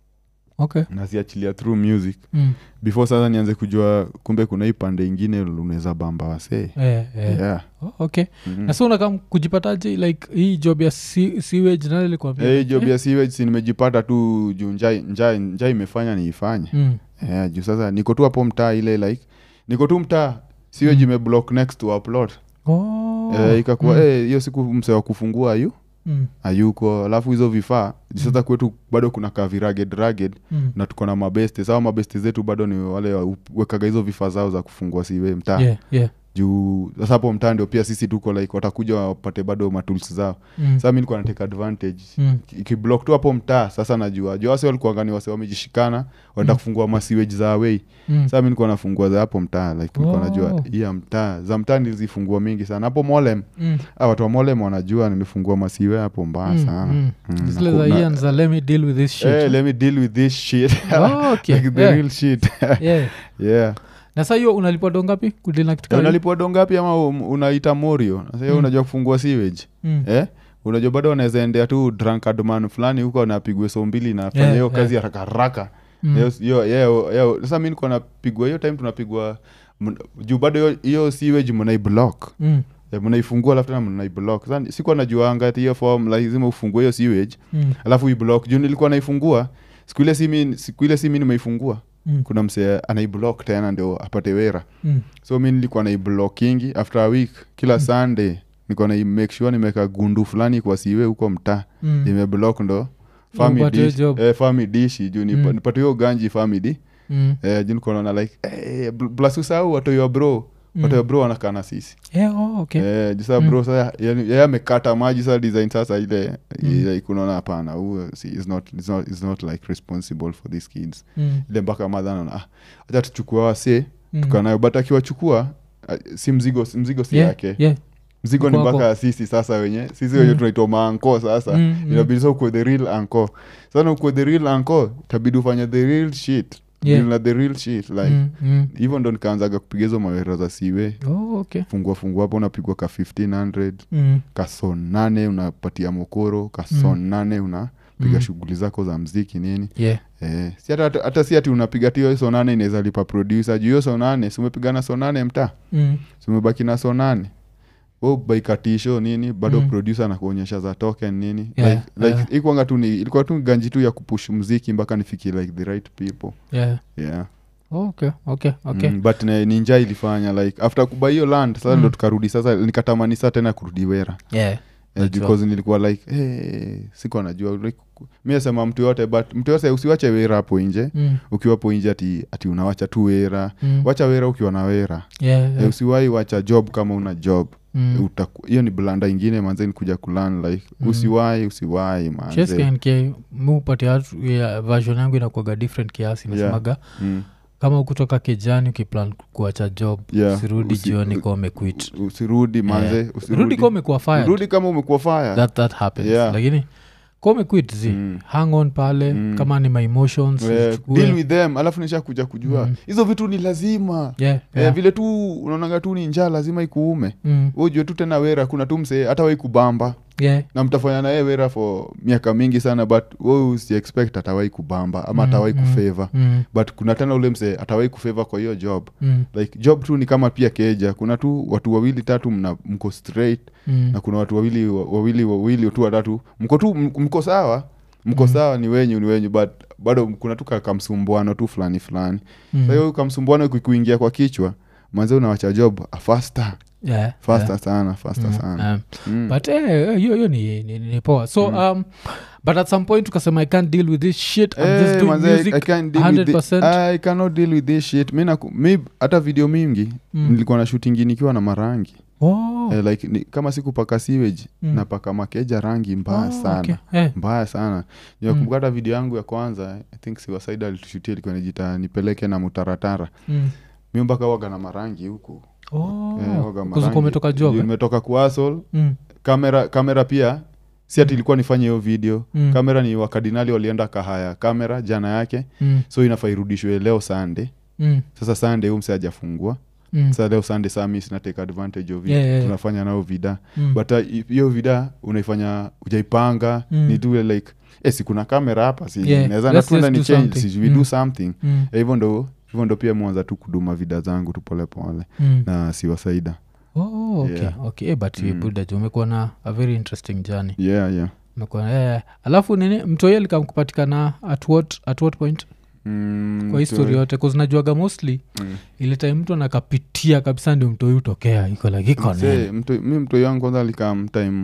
okay nasiachilia through music mm. Before sasa nianze kujua kumbe kuna hii pande ingine unaweza bamba wase yeah, yeah. Yeah. Oh, okay mm-hmm. Na so unakam kujipataje like hii job ya si, sewage nani alikwambia hey, job ya sewage si nimejipata tu juu njaa njaa njaa imefanya niifanye mm. Yeah, juu sasa niko tu hapo mtaa ile like niko tu mtaa sewage mm. Imeblock next to our plot oh eh ikakuwa eh mm. Hiyo siku mse wa kufungua ayu Mm. Ayuko alafu hizo vifaa sasa mm. Kwetu bado kuna kavi rugged rugged mm. Na tuko na mabeste sawa mabeste zetu bado ni wale wekaga hizo vifaa zao za kufungua siwe mtaa yeah, yeah. Juu sasa hapo mtaa ndio pia sisi tuko like watakuja wapate bado matools zao mm. Sasa mimi nilikuwa na take advantage mm. Ikiblock tu hapo mtaa sasa najua juu wase walikuwa ngani wase wamejishikana wanaenda mm. Kufungua masiwage za away mm. Sasa mimi nilikuwa nafungua za hapo mtaa like nilikuwa oh. Najua hii ya mtaa za mtaa nilizifungua mingi sana hapo Molem mm. Ah watu wa Molem wanajua nimefungua masiwe hapo mbaya mm. Sana mm. Mm. Zile za Ian za let me deal with this shit eh hey, let me deal with this shit oh, okay. Like the yeah. Real shit yeah yeah. Na sasa hiyo unalipwa dongapi kudili na kitu kama unalipwa dongapi ama unaita Morio sasa hiyo mm. Unajua kufungua sewage mm. Eh unajua bado unaweza endea tu drunkard man fulani huko anapigwa so mbili na afanya hiyo yeah, kazi yeah. Haraka haraka hiyo hiyo hiyo sasa mimi niko napigwa hiyo time tunapigwa juu bado hiyo sewage mnai block mm. Yeah, mnaifungua alafu tena mnaiblock sasa sikuwa najuanga ati hiyo form lazima ufungue hiyo sewage mm. Alafu iblock juu nilikuwa naifungua siku ile si mimi siku ile si mimi nimeifungua Mm. Kuna mse anaiblock tena ndio apate wera mm. So mimi nilikuwa naiblockingi after a week kila mm. Sunday nilikuwa na make sure nimeka gundu fulani kwa siwe huko mtaa mm. Imeblock ndo family dish eh family dish juu mm. Nipate hiyo ganji family mm. Eh juu niko naona like eh plus usahau watu yo bro mm. Watu yo bro wanakana sisi yeah oh okay eh jisa mm. Bro sasa yeye amekata maji sasa design sasa ile mm. Ile kunaona hapana huyo is not is not is not like responsible for these kids mm. Ile mpaka madha naona ah acha tuchukue wase mm. Tukanayo but akiwachukua si mzigo si mzigo si yeah, yake yeah. Mzigo ni mpaka sisi sasa wenye sisi wenye mm. Tunaitwa maanko sasa mm, inabidi mm. Uko the real anko sasa uko the real anko itabidi ufanye the real shit yeah. Deal the real shit like mm, mm. Even ndo nikaanzaga kupiga hizo mawera za siwe oh, okay. Fungua fungua hapo unapigwa ka fifteen hundred mm. Kason nane unapatia mokoro kason mm. nane unapiga mm. Shughuli zako za mziki nini yeah. Eh, si hata hata si ati unapiga tio son nane inaweza lipa producer juu hiyo son nane si umepigana son nane mtaa mm. Si umebaki na son nane oh by katisho nini bado mm. Producer anakuonyesha za token nini yeah, like, like yeah. Iko nga tu ni ilikuwa tu ganji tu ya kupush muziki mpaka nifikie like the right people yeah yeah okay okay okay mm, but ne, ninja ilifanya like after kubai hiyo land sasa mm. ndo tukarudi sasa nikatamani saa tena kurudi Wera yeah yeah, because nilikuwa like hey, siko najua like, mi nasema mtu yote but mtu yote usiwache Wera hapo nje mm. ukiwa hapo nje ati, ati unawacha tu Wera mm. wacha Wera ukiwa na Wera yeah, yeah. E, usiwai wacha job kama una job hiyo mm. ni blanda ingine manze ni kuja kulan like mm. usiwai usiwai manze chesken ke mupati ya version yangu inakuwa different kiasi nasemaga yeah. mm. kama kutoka kijani ukiplan kuacha job yeah. usirudi Usi, jioni kama umequit usirudi manze yeah. usirudi kama umekuwa fired urudi kama umekuwa fired that that happens yeah. lakini kama umequit zi mm. hang on pale mm. kama ni my emotions yeah. deal with them alafu nisha kuja kujua hizo mm. vitu ni lazima yeah, yeah. Eh, vile tu unaonanga tu ni njaa lazima ikuume mm. ujue tu tena Wera kuna tu mse hata wewe kubamba yeah. na mtafanya na yeye Wera for miaka mingi sana but wewe usi expect atawai kubamba ama mm. atawai kufavor mm. but kuna tena ule mse atawai kufavor kwa hiyo job mm. like job tu ni kama pia keja kuna tu watu wawili tatu mna mko straight mm. na kuna watu wawili wawili wawili tu watatu mko tu mko sawa mko mm. sawa ni wenyu ni wenyu but bado kuna tu kamsumbuano tu fulani fulani mm. sasa hiyo kamsumbuano kuingia kwa kichwa manze unawacha job a faster yeah faster yeah. sana faster mm, sana um, mm. but eh hiyo hiyo ni, ni ni poa so mm. um but at some point ukasema I can't deal with this shit I'm hey, just doing manze, music I can't deal one hundred percent with the, I cannot deal with this shit mimi mi hata video mingi mm. nilikuwa na shooting nikiwa na marangi oh eh, like ni, kama sikupaka sewage mm. napaka makeja rangi mbaya oh, sana okay. hey. mbaya sana ninakumbuka hata mm. video yangu ya kwanza I think Siwasaida alitushutia ilikuwa inajiita nipeleke na mutaratara mm. mimi mpaka waga na marangi huko oh eh, umetoka job nimetoka kuasol mm. kamera kamera pia si ati ilikuwa nifanye hiyo video mm. kamera ni wakadinali walienda kahaya kamera jana yake mm. so inafaa irudishwe leo Sunday mm. sasa Sunday huyu mse hajafungua mm. sasa leo Sunday saa mimi sina take advantage of it yeah, yeah. tunafanya nao vida mm. but hiyo uh, vida unaifanya hujaipanga mm. ni tu like eh si kuna kamera hapa si yeah. naweza na tuenda ni change si we mm. do something mm. hivyo ndo hivyo ndo pia mwanza tu kuduma vida zangu tu pole pole mm. na Siwasaida oh okay yeah. okay eh, but mm. buda jo umekuwa na a very interesting journey yeah yeah umekuwa eh alafu nini mtoye likamkupatikana at what at what point mm, kwa history yote cause najuaga mostly mm. ile time mtu anakapitia kabisa ndio mtoye utokea iko like iko nini mtu mimi mtoye wangu kwanza alikam time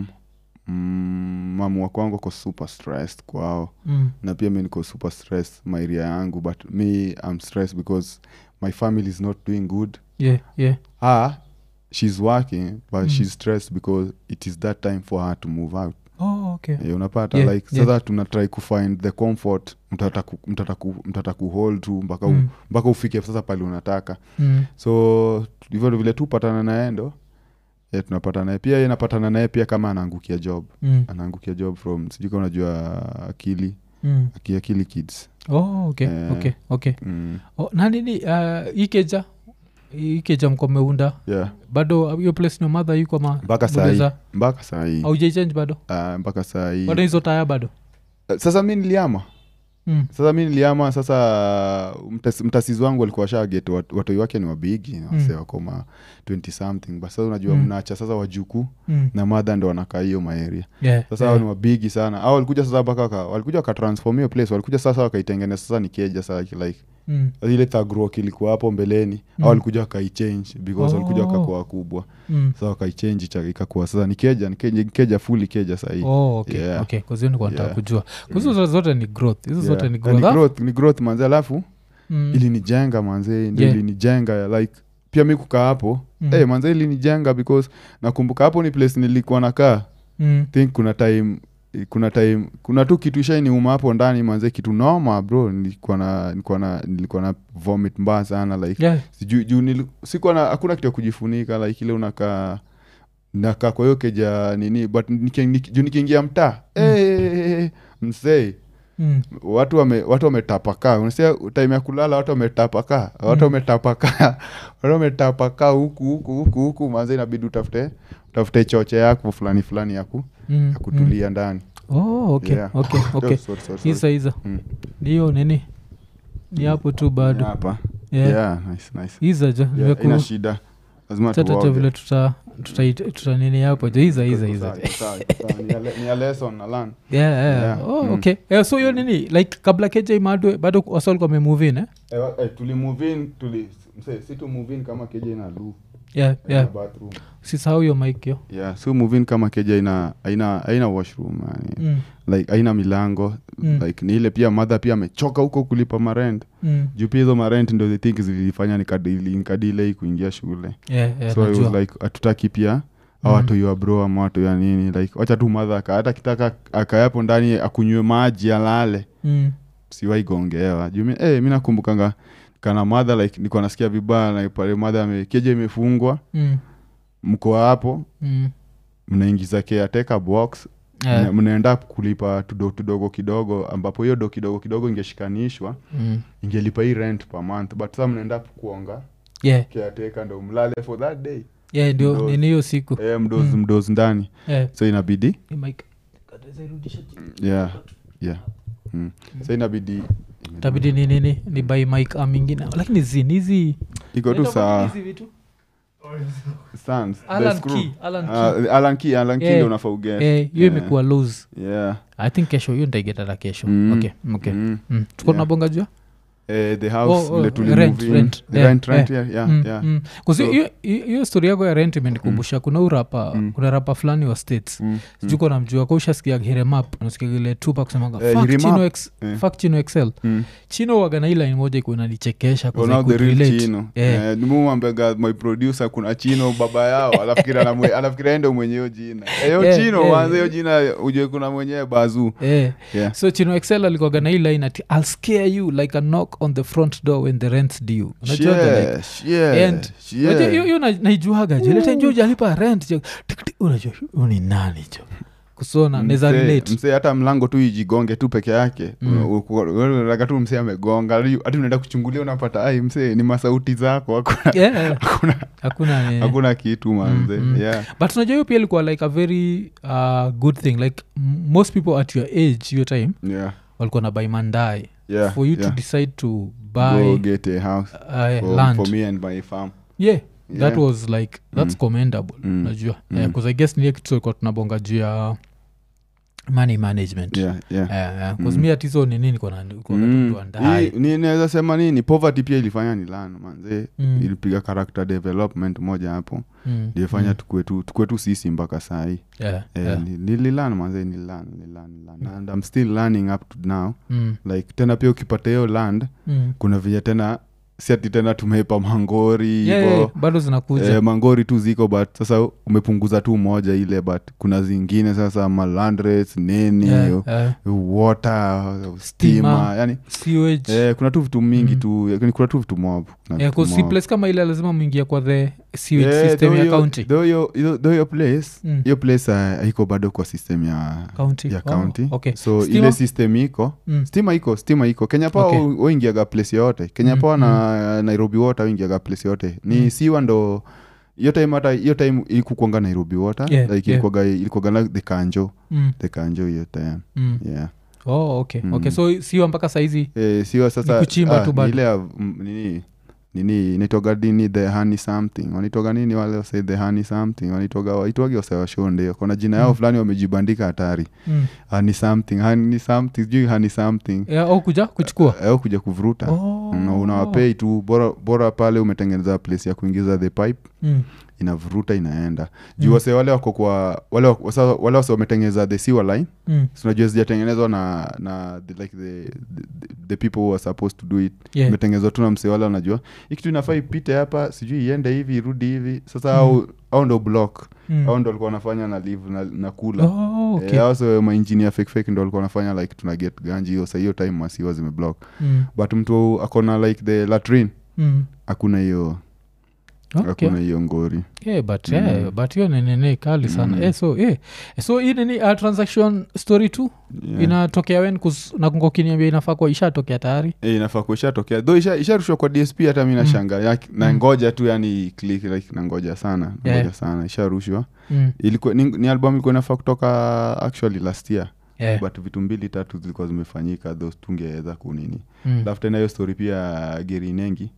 mm, mamu wa kwangu ko super stressed kwao mm. na pia mimi niko super stressed my area yangu but me I'm stressed because my family is not doing good yeah yeah ah she's working but mm. she's stressed because it is that time for her to move out oh okay yeah, unapata yeah, like yeah. so that tuna try to find the comfort mtata ku, mtata ku, mtata ku hold tu mpaka mm. mpaka ufike sasa pale unataka mm. so hivyo vile tu patana naye ndo yeah, tunapatana naye pia inapatana naye pia kama anaangukia job mm. anaangukia job from sijui kama unajua akili mm. akili, akili kids oh okay uh, okay okay mm. oh nani ni uh, ikeja ikeja mko meunda yeah. bado hiyo place no mother yuko ma mpaka saa mpaka saa hii au change bado uh, mpaka saa hii bado hizo taya bado uh, sasa mimi niliama mm. sasa mimi niliama sasa mtas, mtasizi wangu alikuwa washaget wat, watoi wake ni wabigi mm. wase wako ma twenty something basi sasa unajua mm. mnaacha sasa wajuku mm. na mother ndo wanakaa hiyo maeria yeah, sasa yeah. hao ni wabigi sana au walikuja sasa mpaka walikuja wakatransform hiyo place walikuja sasa wakaitengeneza sasa ni keja sasa like mm. ile tagro ilikuwa hapo mbeleni mm. au walikuja wakaichange because oh. walikuja wakakuwa kubwa mm. sasa wakaichange ikakuwa sasa ni keja ni keja, keja fully keja sasa hii oh okay yeah. okay cause hiyo nilikuwa nataka kujua hizo mm. zote ni growth hizo yeah. zote ni growth ni growth ni growth manze alafu mm. ili nijenga manze ndio yeah. ili nijenga like pia mimi kukaa hapo mm. eh manze ili nijenga because nakumbuka hapo ni place nilikuwa nakaa mm. think kuna time kuna time kuna tu kitu ishani uma hapo ndani manze kitu noma bro nilikuwa na nilikuwa na nilikuwa na vomit mbaya sana like yeah. siju juu sikuwa na hakuna kitu ya kujifunika like ile unakaa nakaa kwa hiyo keja nini but juu nikiingia mtaa mm. eh msei Mm. watu wame watu wametapaka unasikia time ya kulala watu wametapaka watu wametapaka mm. watu wametapaka huku huku huku huku manze inabidi utafute utafute choche yako fulani fulani yaku mm. ya kutulia mm. ndani oh okay yeah. okay okay hizo hizo ndio nini ni hapo tu bado hapa yeah. yeah nice nice hizo je yeah, ina shida lazima tuoge vile tuta tutanini hapo hiza hiza hiza ni a lesson na learn yeah, yeah. Yeah. Oh, Mm. okay yeah, so hiyo nini like kabla K J madwe bado wasol kwa move in eh eh, wa- eh tuli move in tuli mse si tu move in kama K J na do yeah yeah bathroom sisahau hiyo mic yo yeah so move in kama K J ina aina aina washroom yani mm. like aina milango Mm. like ni ile pia mother pia amechoka huko kulipa marent Mm. juu pia hizo marent ndio the things zilifanya nikadili nikadile kuingia shule yeah yeah so I najua. was like atutaki pia au watu ya bro ama watu ya nini like wacha tu mother aka hata kitaka akayapo ndani akunywe maji alale mm. siwai gongewa juu mimi eh mimi nakumbukanga kana mother like niko nasikia vibaya na like, pale mother amekeje imefungwa mm. mko hapo mm. mnaingiza caretaker box yeah. mna- mnaenda kulipa tudo tudogo kidogo ambapo hiyo do kidogo kidogo ingeshikanishwa mm. ingelipa hii rent per month but sasa mnaenda kuonga yeah caretaker ndo mlale for that day yeah ndio Mdozi. nini hiyo siku eh mdozi Mm. mdozi ndani yeah so inabidi Hii mic kataweza irudisha chini. yeah yeah mm. so inabidi tabidi ni nini ni buy mic am mingine lakini zini hizi iko tu saa hizi vitu stands the Allen screw key Allen key Ah, Allen key Allen key Yeah. ndio unafaa uget eh hiyo Yeah. imekuwa loose yeah I think kesho hiyo nitaigeta la kesho Mm. okay okay Mm. mm. tuko Yeah. tunabonga jua eh the house Oh, oh, ile tuli rent, move in. rent. The Yeah, rent rent yeah. yeah yeah Mm, yeah mm. 'Cause So- hiyo- hiyo hiyo story yako ya rent imenikumbusha kuna urapa Mm. kuna rapa fulani wa states Mm, mm. sijuko namjua kwa ushasikia hiremap unasikia ile tupa kusemaga Eh, fuck Hirem chino Up. ex Eh. fuck chino excel Mm. chino waga na line moja iko inanichekesha Oh, kwa now sababu the real relate chino Eh. eh nimumwambega my producer kuna chino baba yao alafikira na mwe alafikira ndio mwenye hiyo jina eh hiyo Eh, chino eh. wanze hiyo jina uje kuna mwenyewe bazu eh yeah so chino excel alikuwaga na hii line ati I'll scare you like a knock on the front door when the rent's due unajuaga like Yes, yeah, And- yeah. Unajua hiyo hiyo na- naijuaga jo leta njo ujalipa rent jo Tik, tik, unajua huyu ni nani jo kusona neza Msee- relate msee hata mlango tu ijigonge tu peke yake Mm. unataka tu msee amegonga hati unaenda kuchungulia unapata ai msee ni masauti zako hakuna yeah hakuna hakuna eh. hakuna kitu manze Mm, mm. yeah but unajua hiyo pia ilikuwa like a very uh, good thing like m- most people at your age your time yeah walikuwa na buy mandai yeah for you yeah. to decide to go buy get a house uh, for, land for me and my farm yeah that Yeah. was like that's Mm. commendable Mm. najua Mm. because I guess niye kitu tulikuwa tunabonga juu ya money management yeah yeah yeah Mm. mi atizo nini niko na niko na Mm. mtu andai Hii- ni naweza sema nini poverty pia ilifanya ni lan manze Mm. ilipiga character development moja hapo Mm. ilifanya Mm. tukue tu tukue tu sisi mpaka sahii yeah eh, yeah ni- nililan manze nililan nililan nililan and I'm still learning up to now Mm. like tena pia ukipata hiyo land Mm. kuna vile tena siati tena tumepa mangori Yeah, hivo yeah, bado zinakuja Eh, mangori tu ziko but sasa umepunguza tu moja ile but kuna zingine sasa maland rates nini Yeah, yeah. water Stima. stima yani sewage eh, kuna tu vitu mingi Mm. tu yani kuna tu vitu mob kuna yeah, vitu 'cause si mob. place kama ile lazima mwingia kwa the sewage Eh, system though ya hiyo- county though hiyo- hiyo- though hiyo place Mm. hiyo place ah, haiko bado kwa system ya county ya Oh, county okay so Stima? ile system iko Mm. stima iko stima iko kenya power Okay. okay. Oingiaga place yote kenya Mm, power na nairobi water oingiaga place yote ni Mm. siwa ndo hiyo time hata hiyo time ilikukwanga nairobi water Yeah, like yeah. ilikuwaga ilikuwaga like the kanjo Mm. the kanjo hiyo time Mm. yeah oh okay Mm. okay so siwa mpaka saizi eh siwa sasa Ni kuchimba tu ni bado. ile ya, mm, nini nini inaitwaga dini the honey something wanitoga nini wale wase the honey something wanitoga waitwagi wase washonde kona jina yao Mm. fulani wamejibandika hatari mm. honey something honey something sijui honey something yeah, au kuja kuchukua Eh, au kuja kuvuruta oh. Na unawapei tu bora, bora pale umetengeneza place ya kuingiza the pipe mm. inavuruta inaenda juu Mm. wase wale wako kwa wale wa- wasa- wale wase wametengeneza the sewer line Mm. sinajua zijatengenezwa na na the, like the, the, the people who are supposed to do it Yeah. imetengenezwa tu na mse wale wanajua hii kitu inafaa ipite hapa sijui iende hivi irudi hivi sasa Mm. au au ndo block Mm. au ndo walikuwa wanafanya na live na, na kula Oh, okay. Eh, hao so maengineer fake fake ndo walikuwa wanafanya like tuna get ganji hiyo sa hiyo time masiwa zimeblock Mm. but mtu akona like the latrine Mm. hakuna hiyo Okay. hakuna hiyo ngori Yeah, but Mm. yeah, but hiyo ninini kali sana Mm. eh, so yeah. so hii nini uh, transaction story tu yeah. inatokea wen nakungokiniambia inafaa kuwa ishatokea tayari Eh, inafaa kuishatokea tho isha- isharushwa kwa D S P hata mi nashanga mm. na Mm. ngoja tu yani click like nangoja sana nangoja Yeah. sana isharushwa mm. ilikuwa ni, ni album ilikuwa inafaa kutoka actually last year yeah. but vitu mbili tatu zilikuwa zimefanyika those tungeweza kunini mm. alafu tena hiyo story pia geri nengi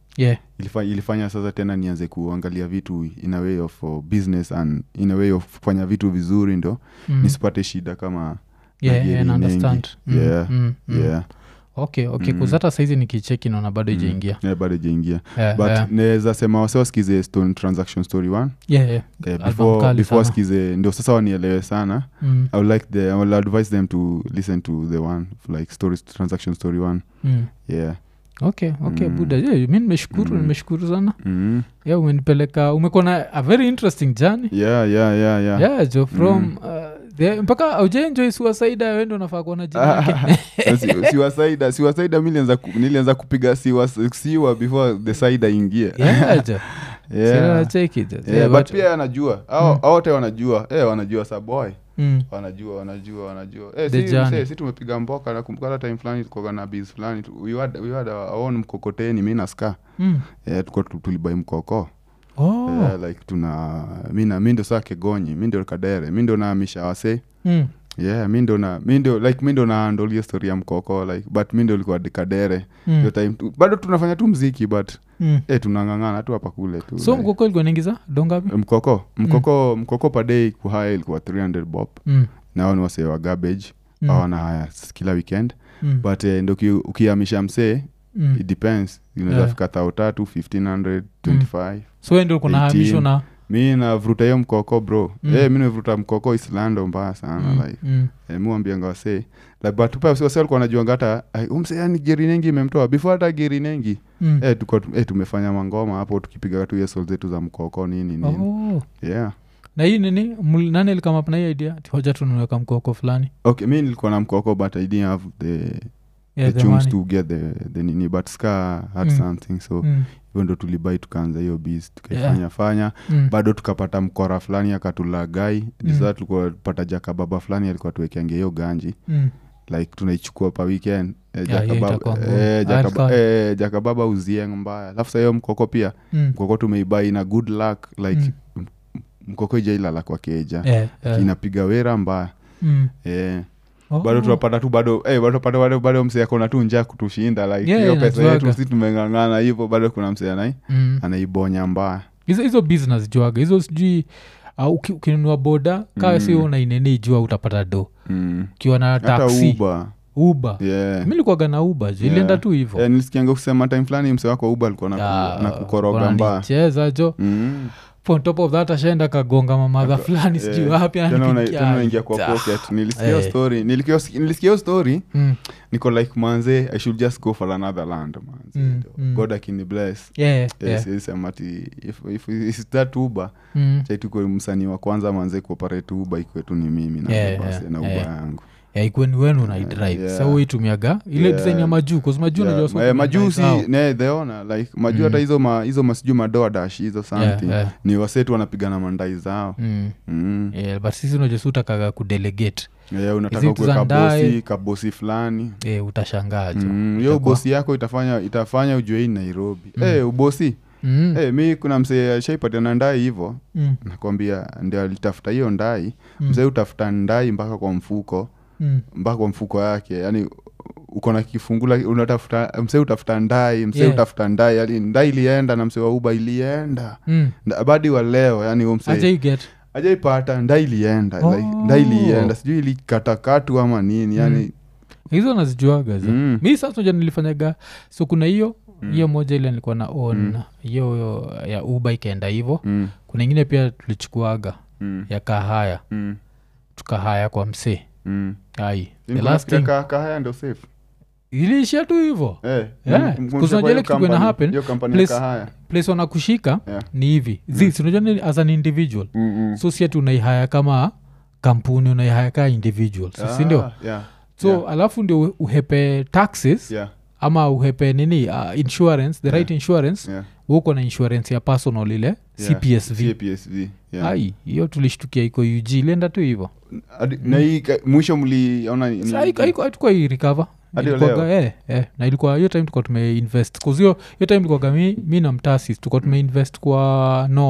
yeah. ilifanya, ilifanya sasa tena nianze kuangalia vitu in a way of uh, business and in a way of kufanya vitu vizuri ndo mm. nisipate shida kama yeah, yeah, understand. Mm, yeah, mm, mm. yeah. okay okay mm. kuzata saizi nikicheki naona bado ijaingia mm. yeah, bado ijaingia yeah, but yeah. naweza sema wase wasikize Stone Transaction Story one yeah, yeah. yeah, before, before skize ndio sasa wanielewe sana mm. I would like the, I will advise them to listen to the one like story Transaction Story one mm. yeah okay okay mm. buda yeah, mi nimeshukuru mm. nimeshukuru sana mm. yeah, umenipeleka umekuwa na a very interesting journey yeah yeah yeah yeah yeah jo from mm. uh, the, mpaka aujaenjoy suicide wendo nafaa kuona jina yake siwasaida siwasaida mi nilianza ku, nilianza kupiga siwa siwa before the side ingie yeah jo yeah. check it yeah, yeah, but pia anajua hao mm. wote wanajua eh wanajua saboy mm. wanajua wanajua wanajua eh si si, si tumepiga mboka na kumbuka time fulani tulikuwa na biz fulani we had we had our own mkokoteni mimi na ska mm. eh tuko tulibai mkoko oh yeah, like tuna mimi na mimi ndo saa Kegonyi mimi ndo Kadere mimi ndo naamisha wase mm. yeah mimi ndo na mimi ndo like mimi ndo na handle hiyo story ya mkoko like but mimi ndo nilikuwa Kadere hiyo mm. time tu, bado tunafanya tu muziki but mm. eh tunangangana tu hapa kule tu so like, mkoko ilikuwa inaingiza dongapi mkoko mkoko mm. mkoko per day ku hire ilikuwa three hundred bob mm. na ni wase wa garbage mm. hawana haya kila weekend mm. but eh, ndo ukihamisha msee mm. it depends unaweza yeah. fika thao tatu fifteen hundred twenty-five mm. so ndio kuna hamisho na mi navuruta hiyo mkoko bro mm. eh mimi navuruta mkoko Islando mbaya sana mm. like mm. eh muambianga wase like but pia wase walikuwa wanajuanga hata umse yani geri nengi imemtoa before hata geri nengi mm. eh tuko eh tumefanya mangoma hapo tukipiga tu yeso zetu za mkoko nini nini oh. yeah na hii nini nani alikama up na hii idea hoja tunaweka mkoko fulani okay mimi nilikuwa na mkoko but I didn't have the yeah, the chance to get the the nini but ska had mm. something so mm. hivyo ndo tulibai tukaanza hiyo biz tukaifanya yeah. fanya mm. bado tukapata mkora fulani akatulagai mm. sasa tulikuwa pata jaka baba fulani alikuwa tuwekeange hiyo ganji mm. like tunaichukua pa weekend eh, yeah, jaka baba eh, jaka ba, eh, jaka baba uzieng mbaya alafu hiyo mkoko pia mm. mkoko tumeibai na good luck like mm. mkoko ijailala kwa keja yeah, yeah. inapiga wera mbaya mm. eh Oh. bado tunapata tu bado eh bado pata bado bado msee akona tu njaa kutushinda like hiyo yeah, pesa yetu sisi tumengangana hivyo bado kuna msee anai mm. anaibonya mbaya hizo hizo business juaga hizo sijui au uh, ukinunua boda kaa mm. sio unainene jua utapata do mm. ukiwa na taxi hata Uber Uber yeah. mimi nilikuwa na Uber je ilienda tu hivyo yeah, nilisikianga kusema time fulani msee wako Uber alikuwa na kukoroga mbaya cheza jo mm. on top of that ashaenda kagonga mamadha fulani sijui wapi tena unaingia kwa pocket nilisikia hey. story nilisikia story mm. niko like manze I should just go for another land manze mm. mm. God akini bless yeah yes, yeah yes amati if if is that Uber mm. chaitu kwa msanii wa kwanza manze kuoperate Uber ikwetu ni mimi na yeah, basi yeah, na Uber yeah. yangu ya ikweni wenu na drive yeah. so wewe tumiaga ile yeah. design ya majuu cause majuu yeah. unajua yeah, majuu si ne they ona like majuu hata mm. hizo ma, hizo masiju madoa dash hizo something yeah, yeah. ni wasetu wanapigana mandai zao mm. mm. yeah but sisi unajua utakaga kudelegate yeah unataka kuweka bosi kabosi fulani eh utashangaa jo mm. hiyo bosi yako itafanya itafanya ujue in Nairobi mm. eh ubosi Mm. Eh mi kuna msee shaipatiana ndai hivyo mm. nakwambia ndio alitafuta hiyo ndai mm. msee utafuta ndai mpaka kwa mfuko mm. mpaka kwa mfuko yake yani uko na kifungula unatafuta msee utafuta ndai msee yeah. utafuta ndai yani ndai ilienda na msee wa Uber ilienda mm. badi wa leo yani huyo msee aje get aje ipata ndai ilienda oh. like ndai ilienda sijui ilikatakatu ama nini yani mm. hizo nazijuaga za mm. mimi sasa unajua nilifanyaga so kuna hiyo hiyo mm. moja ile nilikuwa na on hiyo mm. ya Uber ikaenda hivyo mm. kuna ingine pia tulichukuaga mm. ya kahaya mm. tukahaya kwa msee mm. ai the last thing ka kahaya ndio safe iliishia tu hivyo eh yeah. Kusanjele kitu kuna happen hiyo kampani ya kahaya place wanakushika yeah. ni hivi mm. zi unajua ni as an individual mm-hmm. so si ati unaihaya kama kampuni unaihaya kama individual so, ah, si ndio yeah. so yeah. alafu ndio uhepe taxes yeah. ama uhepe nini uh, insurance the yeah. right insurance yeah. uko na insurance ya personal ile yeah. C P S V C P S V yeah. ai hiyo tulishtukia iko U G ilienda tu hivyo na hii mwisho mliona ni haiko haiko i recover ilikuwa eh eh na ilikuwa hiyo time tulikuwa tumeinvest cause hiyo hiyo time ilikuwa mi mi na mtasi tulikuwa tumeinvest kwa Noah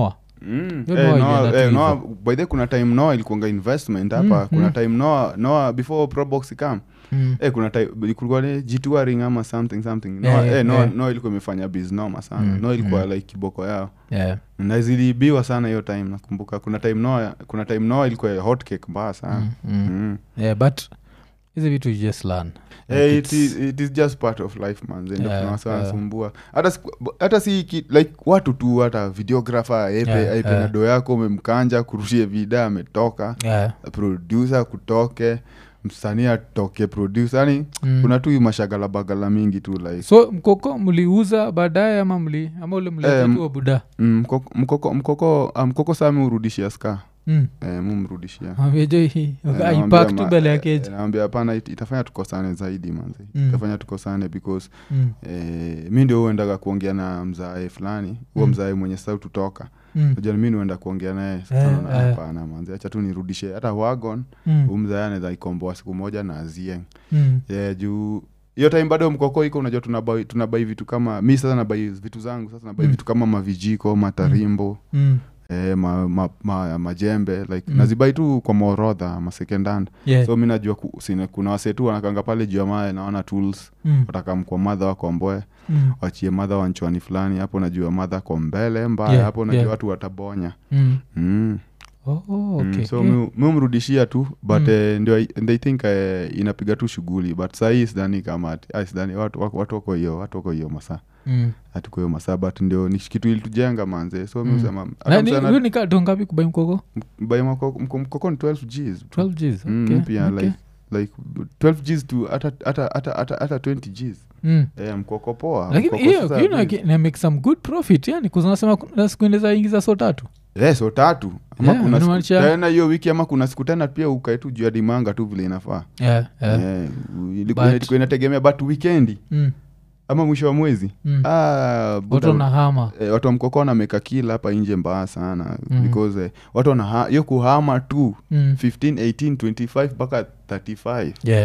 Mm. Yo Eh, Noah Noah- ilienda tu eh, hivyo. Noah, by the way, kuna time Noah ilikuanga investment hapa Mm, kuna mm. time Noah, Noah before Probox ikam Mm. eh, kuna time kulikuwa ni jituaring ama something something Yeah, Noah, yeah, eh, Noah, yeah. Noah ilikuwa imefanya biz noma sana Mm, Noah ilikuwa mm. like kiboko yao Yeah. na ziliibiwa sana hiyo time nakumbuka kuna time Noah, kuna time Noah ilikuwa hot cake mbaya sana Mm, mm. mm. Yeah, but hizi vitu you just learn. Like Eh, it, it's- is, it is just part of life man Ndio Yeah, kuna wasa yeah. wanasumbua hata si- hata si ki- like watu tu hata videographer aipe Yeah, aipe yeah. na do yako umemkanja kurushie vida ametoka Yeah. producer kutoke msanii atoke producer yani Mm. kuna tu hii mashagalabagala mingi tu like So mkoko mliuza baadaye ama mli ama ule Eh, mliatu wa buda? mm, mkoko mkoko mkoko, ah, mkoko saa mi urudishia ska Mm. eh, mu mrudishia Mwambie hii. Eh, Aipak namwambia tu ma- mbele ya eh, keji. namwambia hapana it- itafanya tukosane zaidi manzi Mm. itafanya tukosane because Mm. eh, mi ndio huendaga kuongea na mzae fulani huo Mm. mzae mwenye sau tutoka Mm. najua mi niuenda kuongea naye Eh, sana na eh. hapana manzi acha tu nirudishe hata wagon Mm. huu mzae anaweza ikomboa siku moja na azieng Mm. yeah, juu hiyo time bado mkoko iko unajua tunabai tunabai vitu kama mi sasa nabai vitu zangu sasa nabai Mm. vitu kama mavijiko matarimbo Mm. eh, ma, ma, ma, majembe like Mm. nazibai tu kwa maorodha ma second hand Yeah. so mi najua ku, sine, kuna wasetu wanakanga pale juu ya mae naona tools Mm. watakam kwa madha wakomboe Mm. wachie madha wanchwani fulani hapo najua madha kwa mbele mbaya Yeah, hapo najua yeah. watu watabonya Mm. mm. Oh, oh, okay. Mm, so Yeah. mi mi umrudishia tu but Mm. eh, ndio I- and I think eh, inapiga tu shughuli but sahii sidhani kama ati- ah, sidhani watu wako- watu wako hiyo watu wako hiyo masaa Mm. hatuko hiyo masaa but ndio ni kitu ilitujenga manze so mi Mm. usema Na ni- huyu ni ka- do ngapi kubai mkoko? mkoko ni twelve gs twelve Gs. Mm, Okay, mpya okay. like like twelve gs to hata hata hata hata hata twenty gs Mm. eh mkoko poa Lakini mkoko hiyo sasa you know, bi- na make some good profit yani kuzanasema kuna siku inaweza ingiza so tatu. eh so tatu ama Yeah, kuna siku inamaanisha- tena hiyo wiki ama kuna siku tena pia ukae tu juu ya dimanga tu vile inafaa Yeah, yeah. eh ilikuwa But- ilikuwa inategemea but weekendi Mm. ama mwisho wa mwezi Mm. ah buda- Watu wanahama. eh, watu wa mkoko wanameka kila hapa nje mbaya sana mm. Mhm. because eh, watu wana hiyo kuhama tu Mm. fifteen eighteen twenty-five mpaka thirty-five Yeah.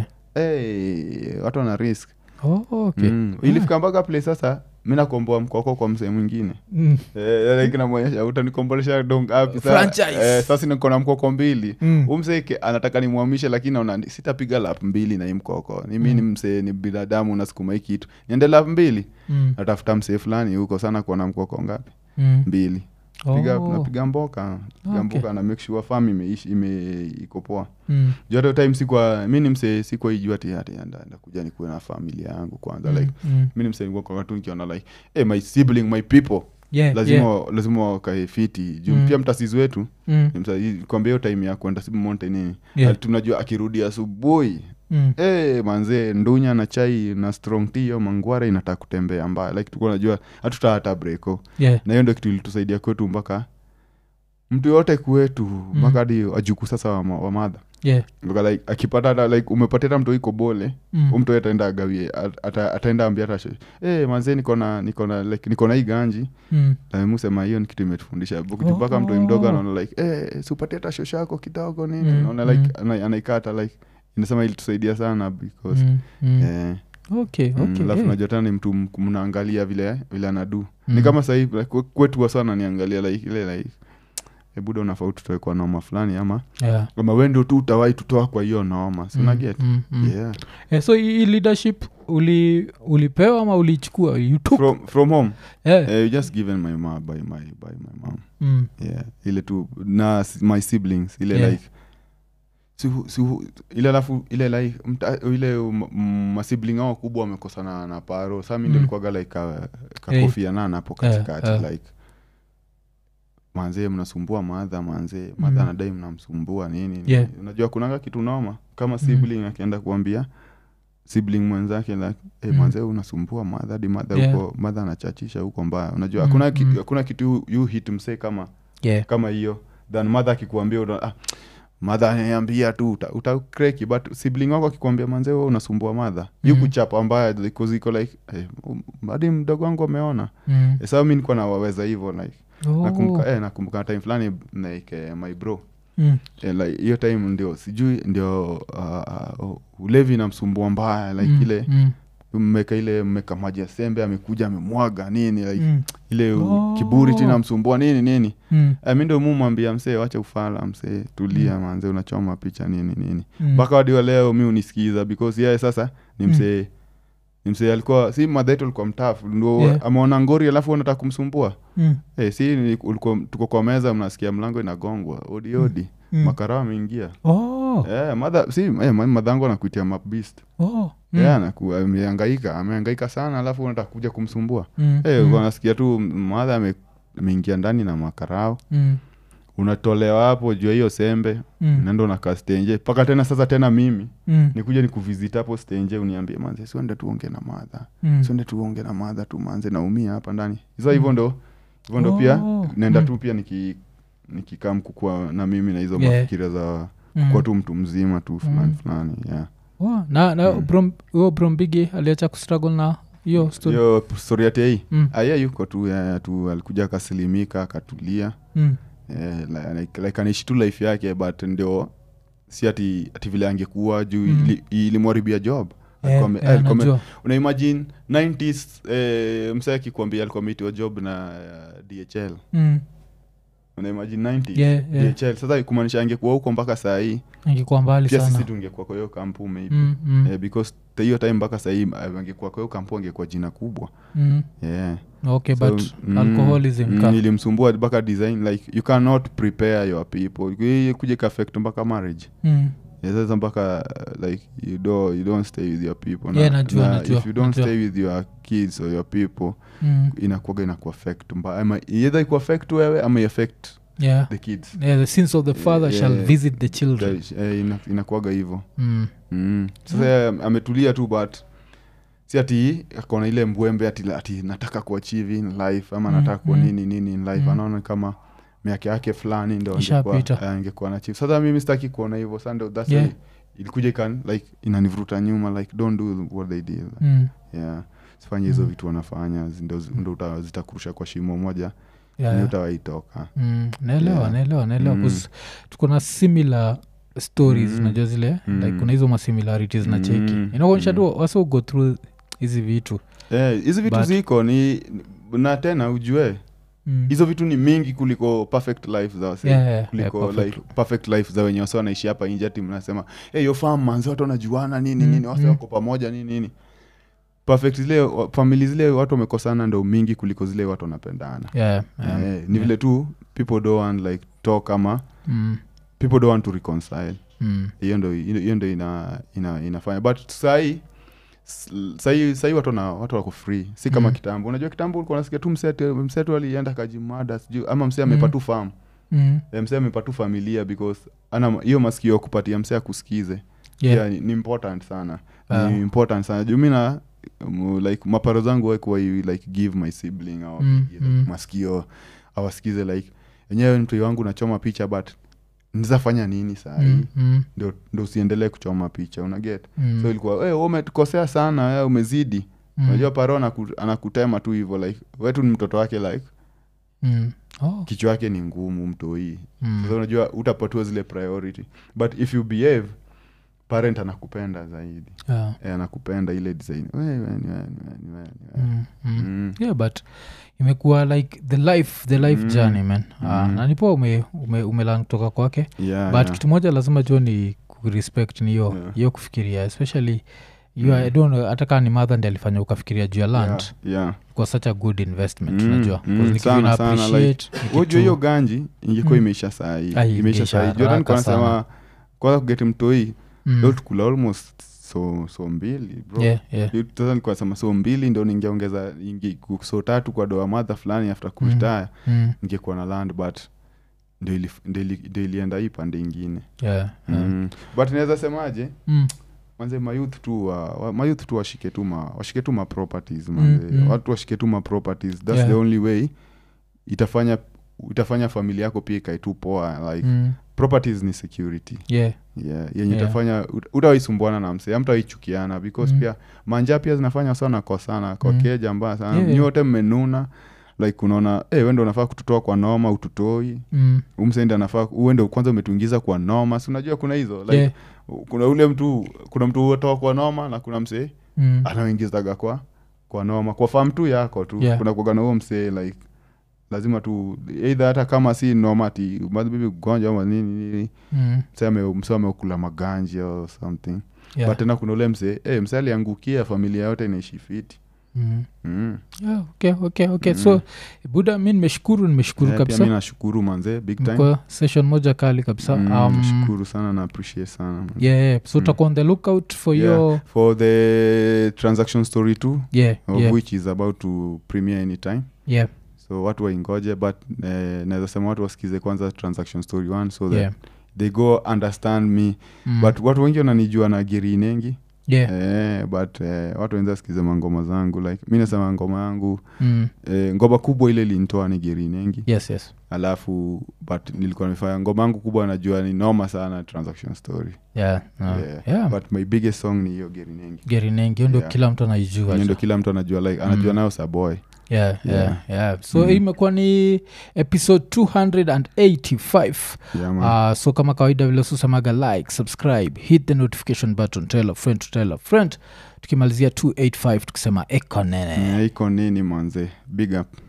hey, watu wana risk Oh, okay. mm. ilifika mpaka play sasa mi nakomboa mkoko kwa msee mwingine Mm. eh, like namwonyesha utanikombolesha dong api Franchise. eh, sasa niko na mkoko mbili Mm. umsee anataka nimwamishe lakini naona ni- sitapiga lap mbili na hii mkoko ni mi ni msee ni binadamu nasukuma hii kitu niende lap mbili Mm. natafuta msee fulani huko sana kuona mkoko ngapi Mm. mbili piga Oh. napiga mboka piga Okay. mboka na make sure farm imeishi ime iko poa Mm. joto time sikwa mi ni msee sikwa ijua ati ati anda kuja nikuwe na familia yangu kwanza Mm. like Mm. mi ni msee nilikuwa kwa watu nikiona like hey, my sibling my people Yeah, lazima yeah. lazima wakae fiti juu Mm. pia mtasizi wetu Mm. kwambia hiyo time ya kwenda Sibu Mountain nini Yeah. tunajua akirudi asubuhi Mm. hey, manzee ndunya na chai na strong tea hiyo mangwara inataka kutembea mbaya like tulikuwa najua hatuta hata breko Yeah. na hiyo ndio kitu ilitusaidia kwetu mpaka mtu yote kwetu mpaka hadi ajuku sasa wa, ma- wa madha Yeah. Because like akipata hata like umepatia hata mtu iko bole Mm. mm. mtu ataenda agawie at- ata- ataenda ambia hata hey, manzee niko na niko na like niko na hii ganji Mm. na musema hiyo ni kitu imetufundisha Oh. mpaka mtu mdogo anaona like eh siupatie hata shosho yako kidogo nini Mm, naona like mm. ana- anaikata like inasema ilitusaidia sana because Mm. Mm. eh Okay, mm, okay. alafu yeah. najua tena ni mtu m- mnaangalia vile vile anadu Mm. ni kama sahii like, kwe- kwetu wa sana niangalia like ile like e buda unafaa tutoe kwa noma fulani ama Yeah. ama wendo tu utawai tutoa kwa hiyo noma si Mm, unaget mm, mm. yeah Eh, so hii leadership uli ulipewa ama ulichukua you took from from home yeah. eh, just given my ma by my by my mom Mm. yeah ile tu na s- my siblings ile Yeah. like si, si, ile alafu ile like mta, ile um, mm, masibling ao kubwa wamekosana na paro sa mi Mm. ndio nilikuwaga like ka, kakofia nana hapo katikati Yeah, yeah. like manzee mnasumbua madha manzee madha Mm. anadai mnamsumbua nini nini. Yeah. unajua kunanga kitu noma kama sibling akienda kuambia sibling mwenzake like hey, Mm. manzee unasumbua madha hadi madha Yeah. huko madha anachachisha huko mbaya unajua Mm, hakuna mm. kitu, hakuna kitu you hit msee kama Yeah. kama hiyo than madha akikuambia una- ah, madha aniambia tu uta, uta kreki but sibling wako akikwambia manzee wewe unasumbua madha mm. yu Mm. kuchapa mbaya because iko like hey, um, hadi mdogo wangu ameona Mm. eh, saa mi nikuwa nawaweza hivyo like Oh. nakumbuka eh, nakumbuka time fulani like eh, my bro Mm. eh, like hiyo time ndio sijui ndio uh, uh, ulevi namsumbua mbaya like Mm. ile Mm. mmeka ile mmeka maji ya sembe amekuja amemwaga nini like Mm. ile Oh. kiburi tena msumbua nini nini Mm. I mean ndo mumwambia msee wacha ufala msee tulia mm. manze unachoma picha nini nini mpaka Mm. hadi wa leo mi unisikiza because yeye sasa ni msee mm. ni msee alikuwa si madhetu alikuwa mtafu ndo Yeah. ameona ngori alafu anataka kumsumbua Mm. hey, si ni- ulikuwa tuko kwa meza mnasikia mlango inagongwa odi odi Mm. makarao ameingia Oh. eh madha si eh, ma- madhangu anakuitia mabist Oh. Mm. yeah anaku amehangaika amehangaika sana alafu unataka kuja kumsumbua Mm. eh Mm. unasikia tu madha ame ameingia ndani na makarao Mm. unatolewa hapo juu ya hiyo sembe Mm. nenda unakaa stenje mpaka tena sasa tena mimi Mm. nikuja nikuvisit hapo stenje uniambie manze siende tuonge na madha Mm. siende tuonge na madha tu manze naumia hapa ndani sasa hivyo ndo hivyo ndo Oh. pia naenda Mm. tu pia niki nikikaa mkukua na mimi na hizo Yeah. mafikira za Mm. kwa tu mtu mzima tu fulani Mm. fulani yeah Oh, na na Mm. Brom- huyo Brombigi aliacha kustruggle na hiyo story. hiyo story yake hii Mm. aya yuko tu yeah, tu alikuja akasilimika akatulia Mm. yeah, like, like, like anaishi tu life yake but ndio si ati ati vile angekuwa juu Mm. ili- ilimwaribia job Eh, Alikuwa ame- eh, alikuwa ame- najua. una imagine nineties eh, msee akikwambia alikuwa ameitiwa job na uh, D H L Mm. una imagine nineties Yeah, yeah. D H L sasa kumaanisha angekuwa huko mpaka saa hii Ingekuwa mbali pia sana. sisi tungekuwa kwa hiyo kampu maybe Mm, mm, eh, because ta- hiyo time mpaka saa hii eh, angekuwa kwa hiyo kampu angekuwa jina kubwa mm. yeah Okay, So, but mm, alcoholism mm, ka. ilimsumbua mpaka design like you cannot prepare your people Hii kuja kaffect mpaka marriage Mm. yeah, sasa mpaka uh, like you don't, you don't stay with your people Yeah, najua, najua, if you don't najua. stay with your kids or your people Mm. inakuwaga inakuaffect mba ama either ikuaffect wewe ama iaffect Yeah. the kids Yeah, the sins of the father Yeah, shall yeah. visit the children. That- eh, ina- inakuwaga hivyo Mm. mm. sasa yeye ametulia tu but si ati akona ile mbwembe ati, ati nataka kuachieve in life ama Mm, nataka kuwa mm. nini nini in life Mm. anaona kama miaka yake fulani ndo Ishapita. angekuwa eh, angekuwa na chief sasa mimi sitaki kuona hivyo sasa ndo that's Yeah. why ilikuja ikan like inanivuruta nyuma like don't do what they did Mm. yeah sifanye hizo Mm. vitu wanafanya ndo ndo uta- zitakurusha kwa shimo moja Yeah, ni yeah. utawaitoka Mm. naelewa Yeah. naelewa naelewa Mm. 'cause tuko na similar stories Mm. unajua zile Mm. like kuna hizo masimilarities na cheki Mm. inakuonyesha Mm. tu wasi go through hizi vitu. Eh, hizi vitu But- ziko ni na tena ujue Mm. hizo vitu ni mingi kuliko perfect life za wase Yeah, yeah, yeah, kuliko perfect. like perfect life za wenye wase wanaishi hapa nje ati mnasema hey, yo farm manzi watu wanajuana nini Mm, nini wase mm. wako pamoja nini nini perfect zile wa- family zile watu wamekosana ndo mingi kuliko zile watu wanapendana Yeah, yeah, eh, ni yeah. vile tu people don't want like talk ama Mm. people don't want to reconcile Mm. hiyo ndo hiyo ndo ina, ina, inafanya but sahii sahii sahii watu na watu wako free si kama Mm. kitambo unajua kitambo ulikuwa unasikia tu msetu msetu alienda kajimada sijui ama msee amepa Mm. tu farm Mm. Eh, msee amepa tu familia because ana hiyo masikio ya kupatia msee akusikize Yeah. yeah, ni, ni important sana Ah. ni important sana juu mi na um, like maparo zangu waikuwa like give my sibling au Mm, like, mm. masikio awasikize like enyewe mtoi wangu nachoma picha but nizafanya nini saa hii Mm. Mm. ndo ndo usiendelee kuchoma picha unaget Mm. so ilikuwa hey, umetukosea sana hey, umezidi Mm. unajua paro anaku, anakutema tu hivyo like wetu ni mtoto wake like Mm. Oh. kichwa yake ni ngumu mtoi Mm. sasa unajua utapatua zile priority but if you behave parent anakupenda zaidi Yeah. e, anakupenda ile design we, we, we, we, we, we, we. Mm. Mm. Mm. Yeah, but imekuwa like the life the life Mm. journey man. Ah, Mm. na nipoa ume, ume, umelang kutoka kwake Yeah, but yeah. kitu moja lazima jua ni kurespect ni hiyo Yeah. hiyo kufikiria especially you Mm. I don't know, hata kaa ni mother ndi alifanya ukafikiria juu ya land Yeah, yeah. kwa such a good investment Mm, unajua mm, 'Cause ni kitu sana, ina sana, appreciate, ni kitu- ujue hiyo ganji ingekuwa Mm. imeisha sahii Ah, imeisha ingeisha sahii haraka jordan kwa sana. nasema kwanza kugeti mtoi Mm. leo tukula almost so so mbili bro Yeah, yeah. Hiyo sasa nilikuwa nasema so mbili ndo ningeongeza inge, so tatu kwa doa madha fulani after kuretire Mm. ningekuwa na land but ndo ili- ndo ili- ndo ilienda hii pande ingine Yeah, yeah. mm. but naweza semaje Mm. manze mayouth tu wa, wa, mayouth tu washike tu ma, washike tu ma properties manze Mm, mm. watu washike tu ma properties that's Yeah. the only way itafanya itafanya familia yako pia ikae tu poa like Mm. properties ni security Yeah. yeah, yenye Yeah. itafanya ut- utawaisumbuana na msee amtawaichukiana because Mm. pia manja pia zinafanya sana kosana kwa Mm. keja mbaya sana Yeah. nyote mmenuna like unaona hey, wendo unafaa kututoa kwa noma ututoi Mm. umsendi anafaa uende kwanza umetuingiza kwa noma si unajua kuna hizo like Yeah. kuna ule mtu kuna mtu utoa kwa noma na kuna msee mm. anaingizaga kwa kwa noma kwa farm tu yako tu yeah. kuna kuoga na huo msee like lazima tu either hata kama si noma ti bibi gonja ama nini nini mm. sema msome kula maganja or something yeah. but tena kuna ule msee eh msee aliangukia familia yote inaishi fiti mm. mm. yeah, okay okay okay mm. so buda mimi nimeshukuru nimeshukuru yeah, kabisa mimi nashukuru manze big time kwa session moja kali kabisa mm, um, nashukuru sana na appreciate sana man. yeah, yeah. so mm. on the lookout for yeah. your for the transaction story too yeah, of yeah. which is about to premiere anytime yeah so watu waingoje but eh, naweza sema watu wasikize kwanza transaction story one so that yeah. they go understand me mm. but watu wengi wananijua na geri nengi yeah. eh, but eh, watu wenza sikize mangoma zangu like mi nasema ngoma yangu mm. eh, ngoma kubwa ile lintoa ni geri nengi yes yes alafu but nilikuwa nimefanya ngoma yangu kubwa najua ni noma sana transaction story yeah, no. yeah. yeah. but my biggest song ni hiyo geri nengi geri nengi ndo yeah. kila mtu anaijua ndo kila mtu anajua like anajua mm. nayo saboy yeah, yeah, Yeah. yeah. so Mm. imekuwa ni episode two eighty-five yeah, man. uh, so kama kawaida vile susemaga like subscribe hit the notification button tell a friend to tell a friend tukimalizia two eighty-five tukisema eko nene Yeah, iko nini manze big up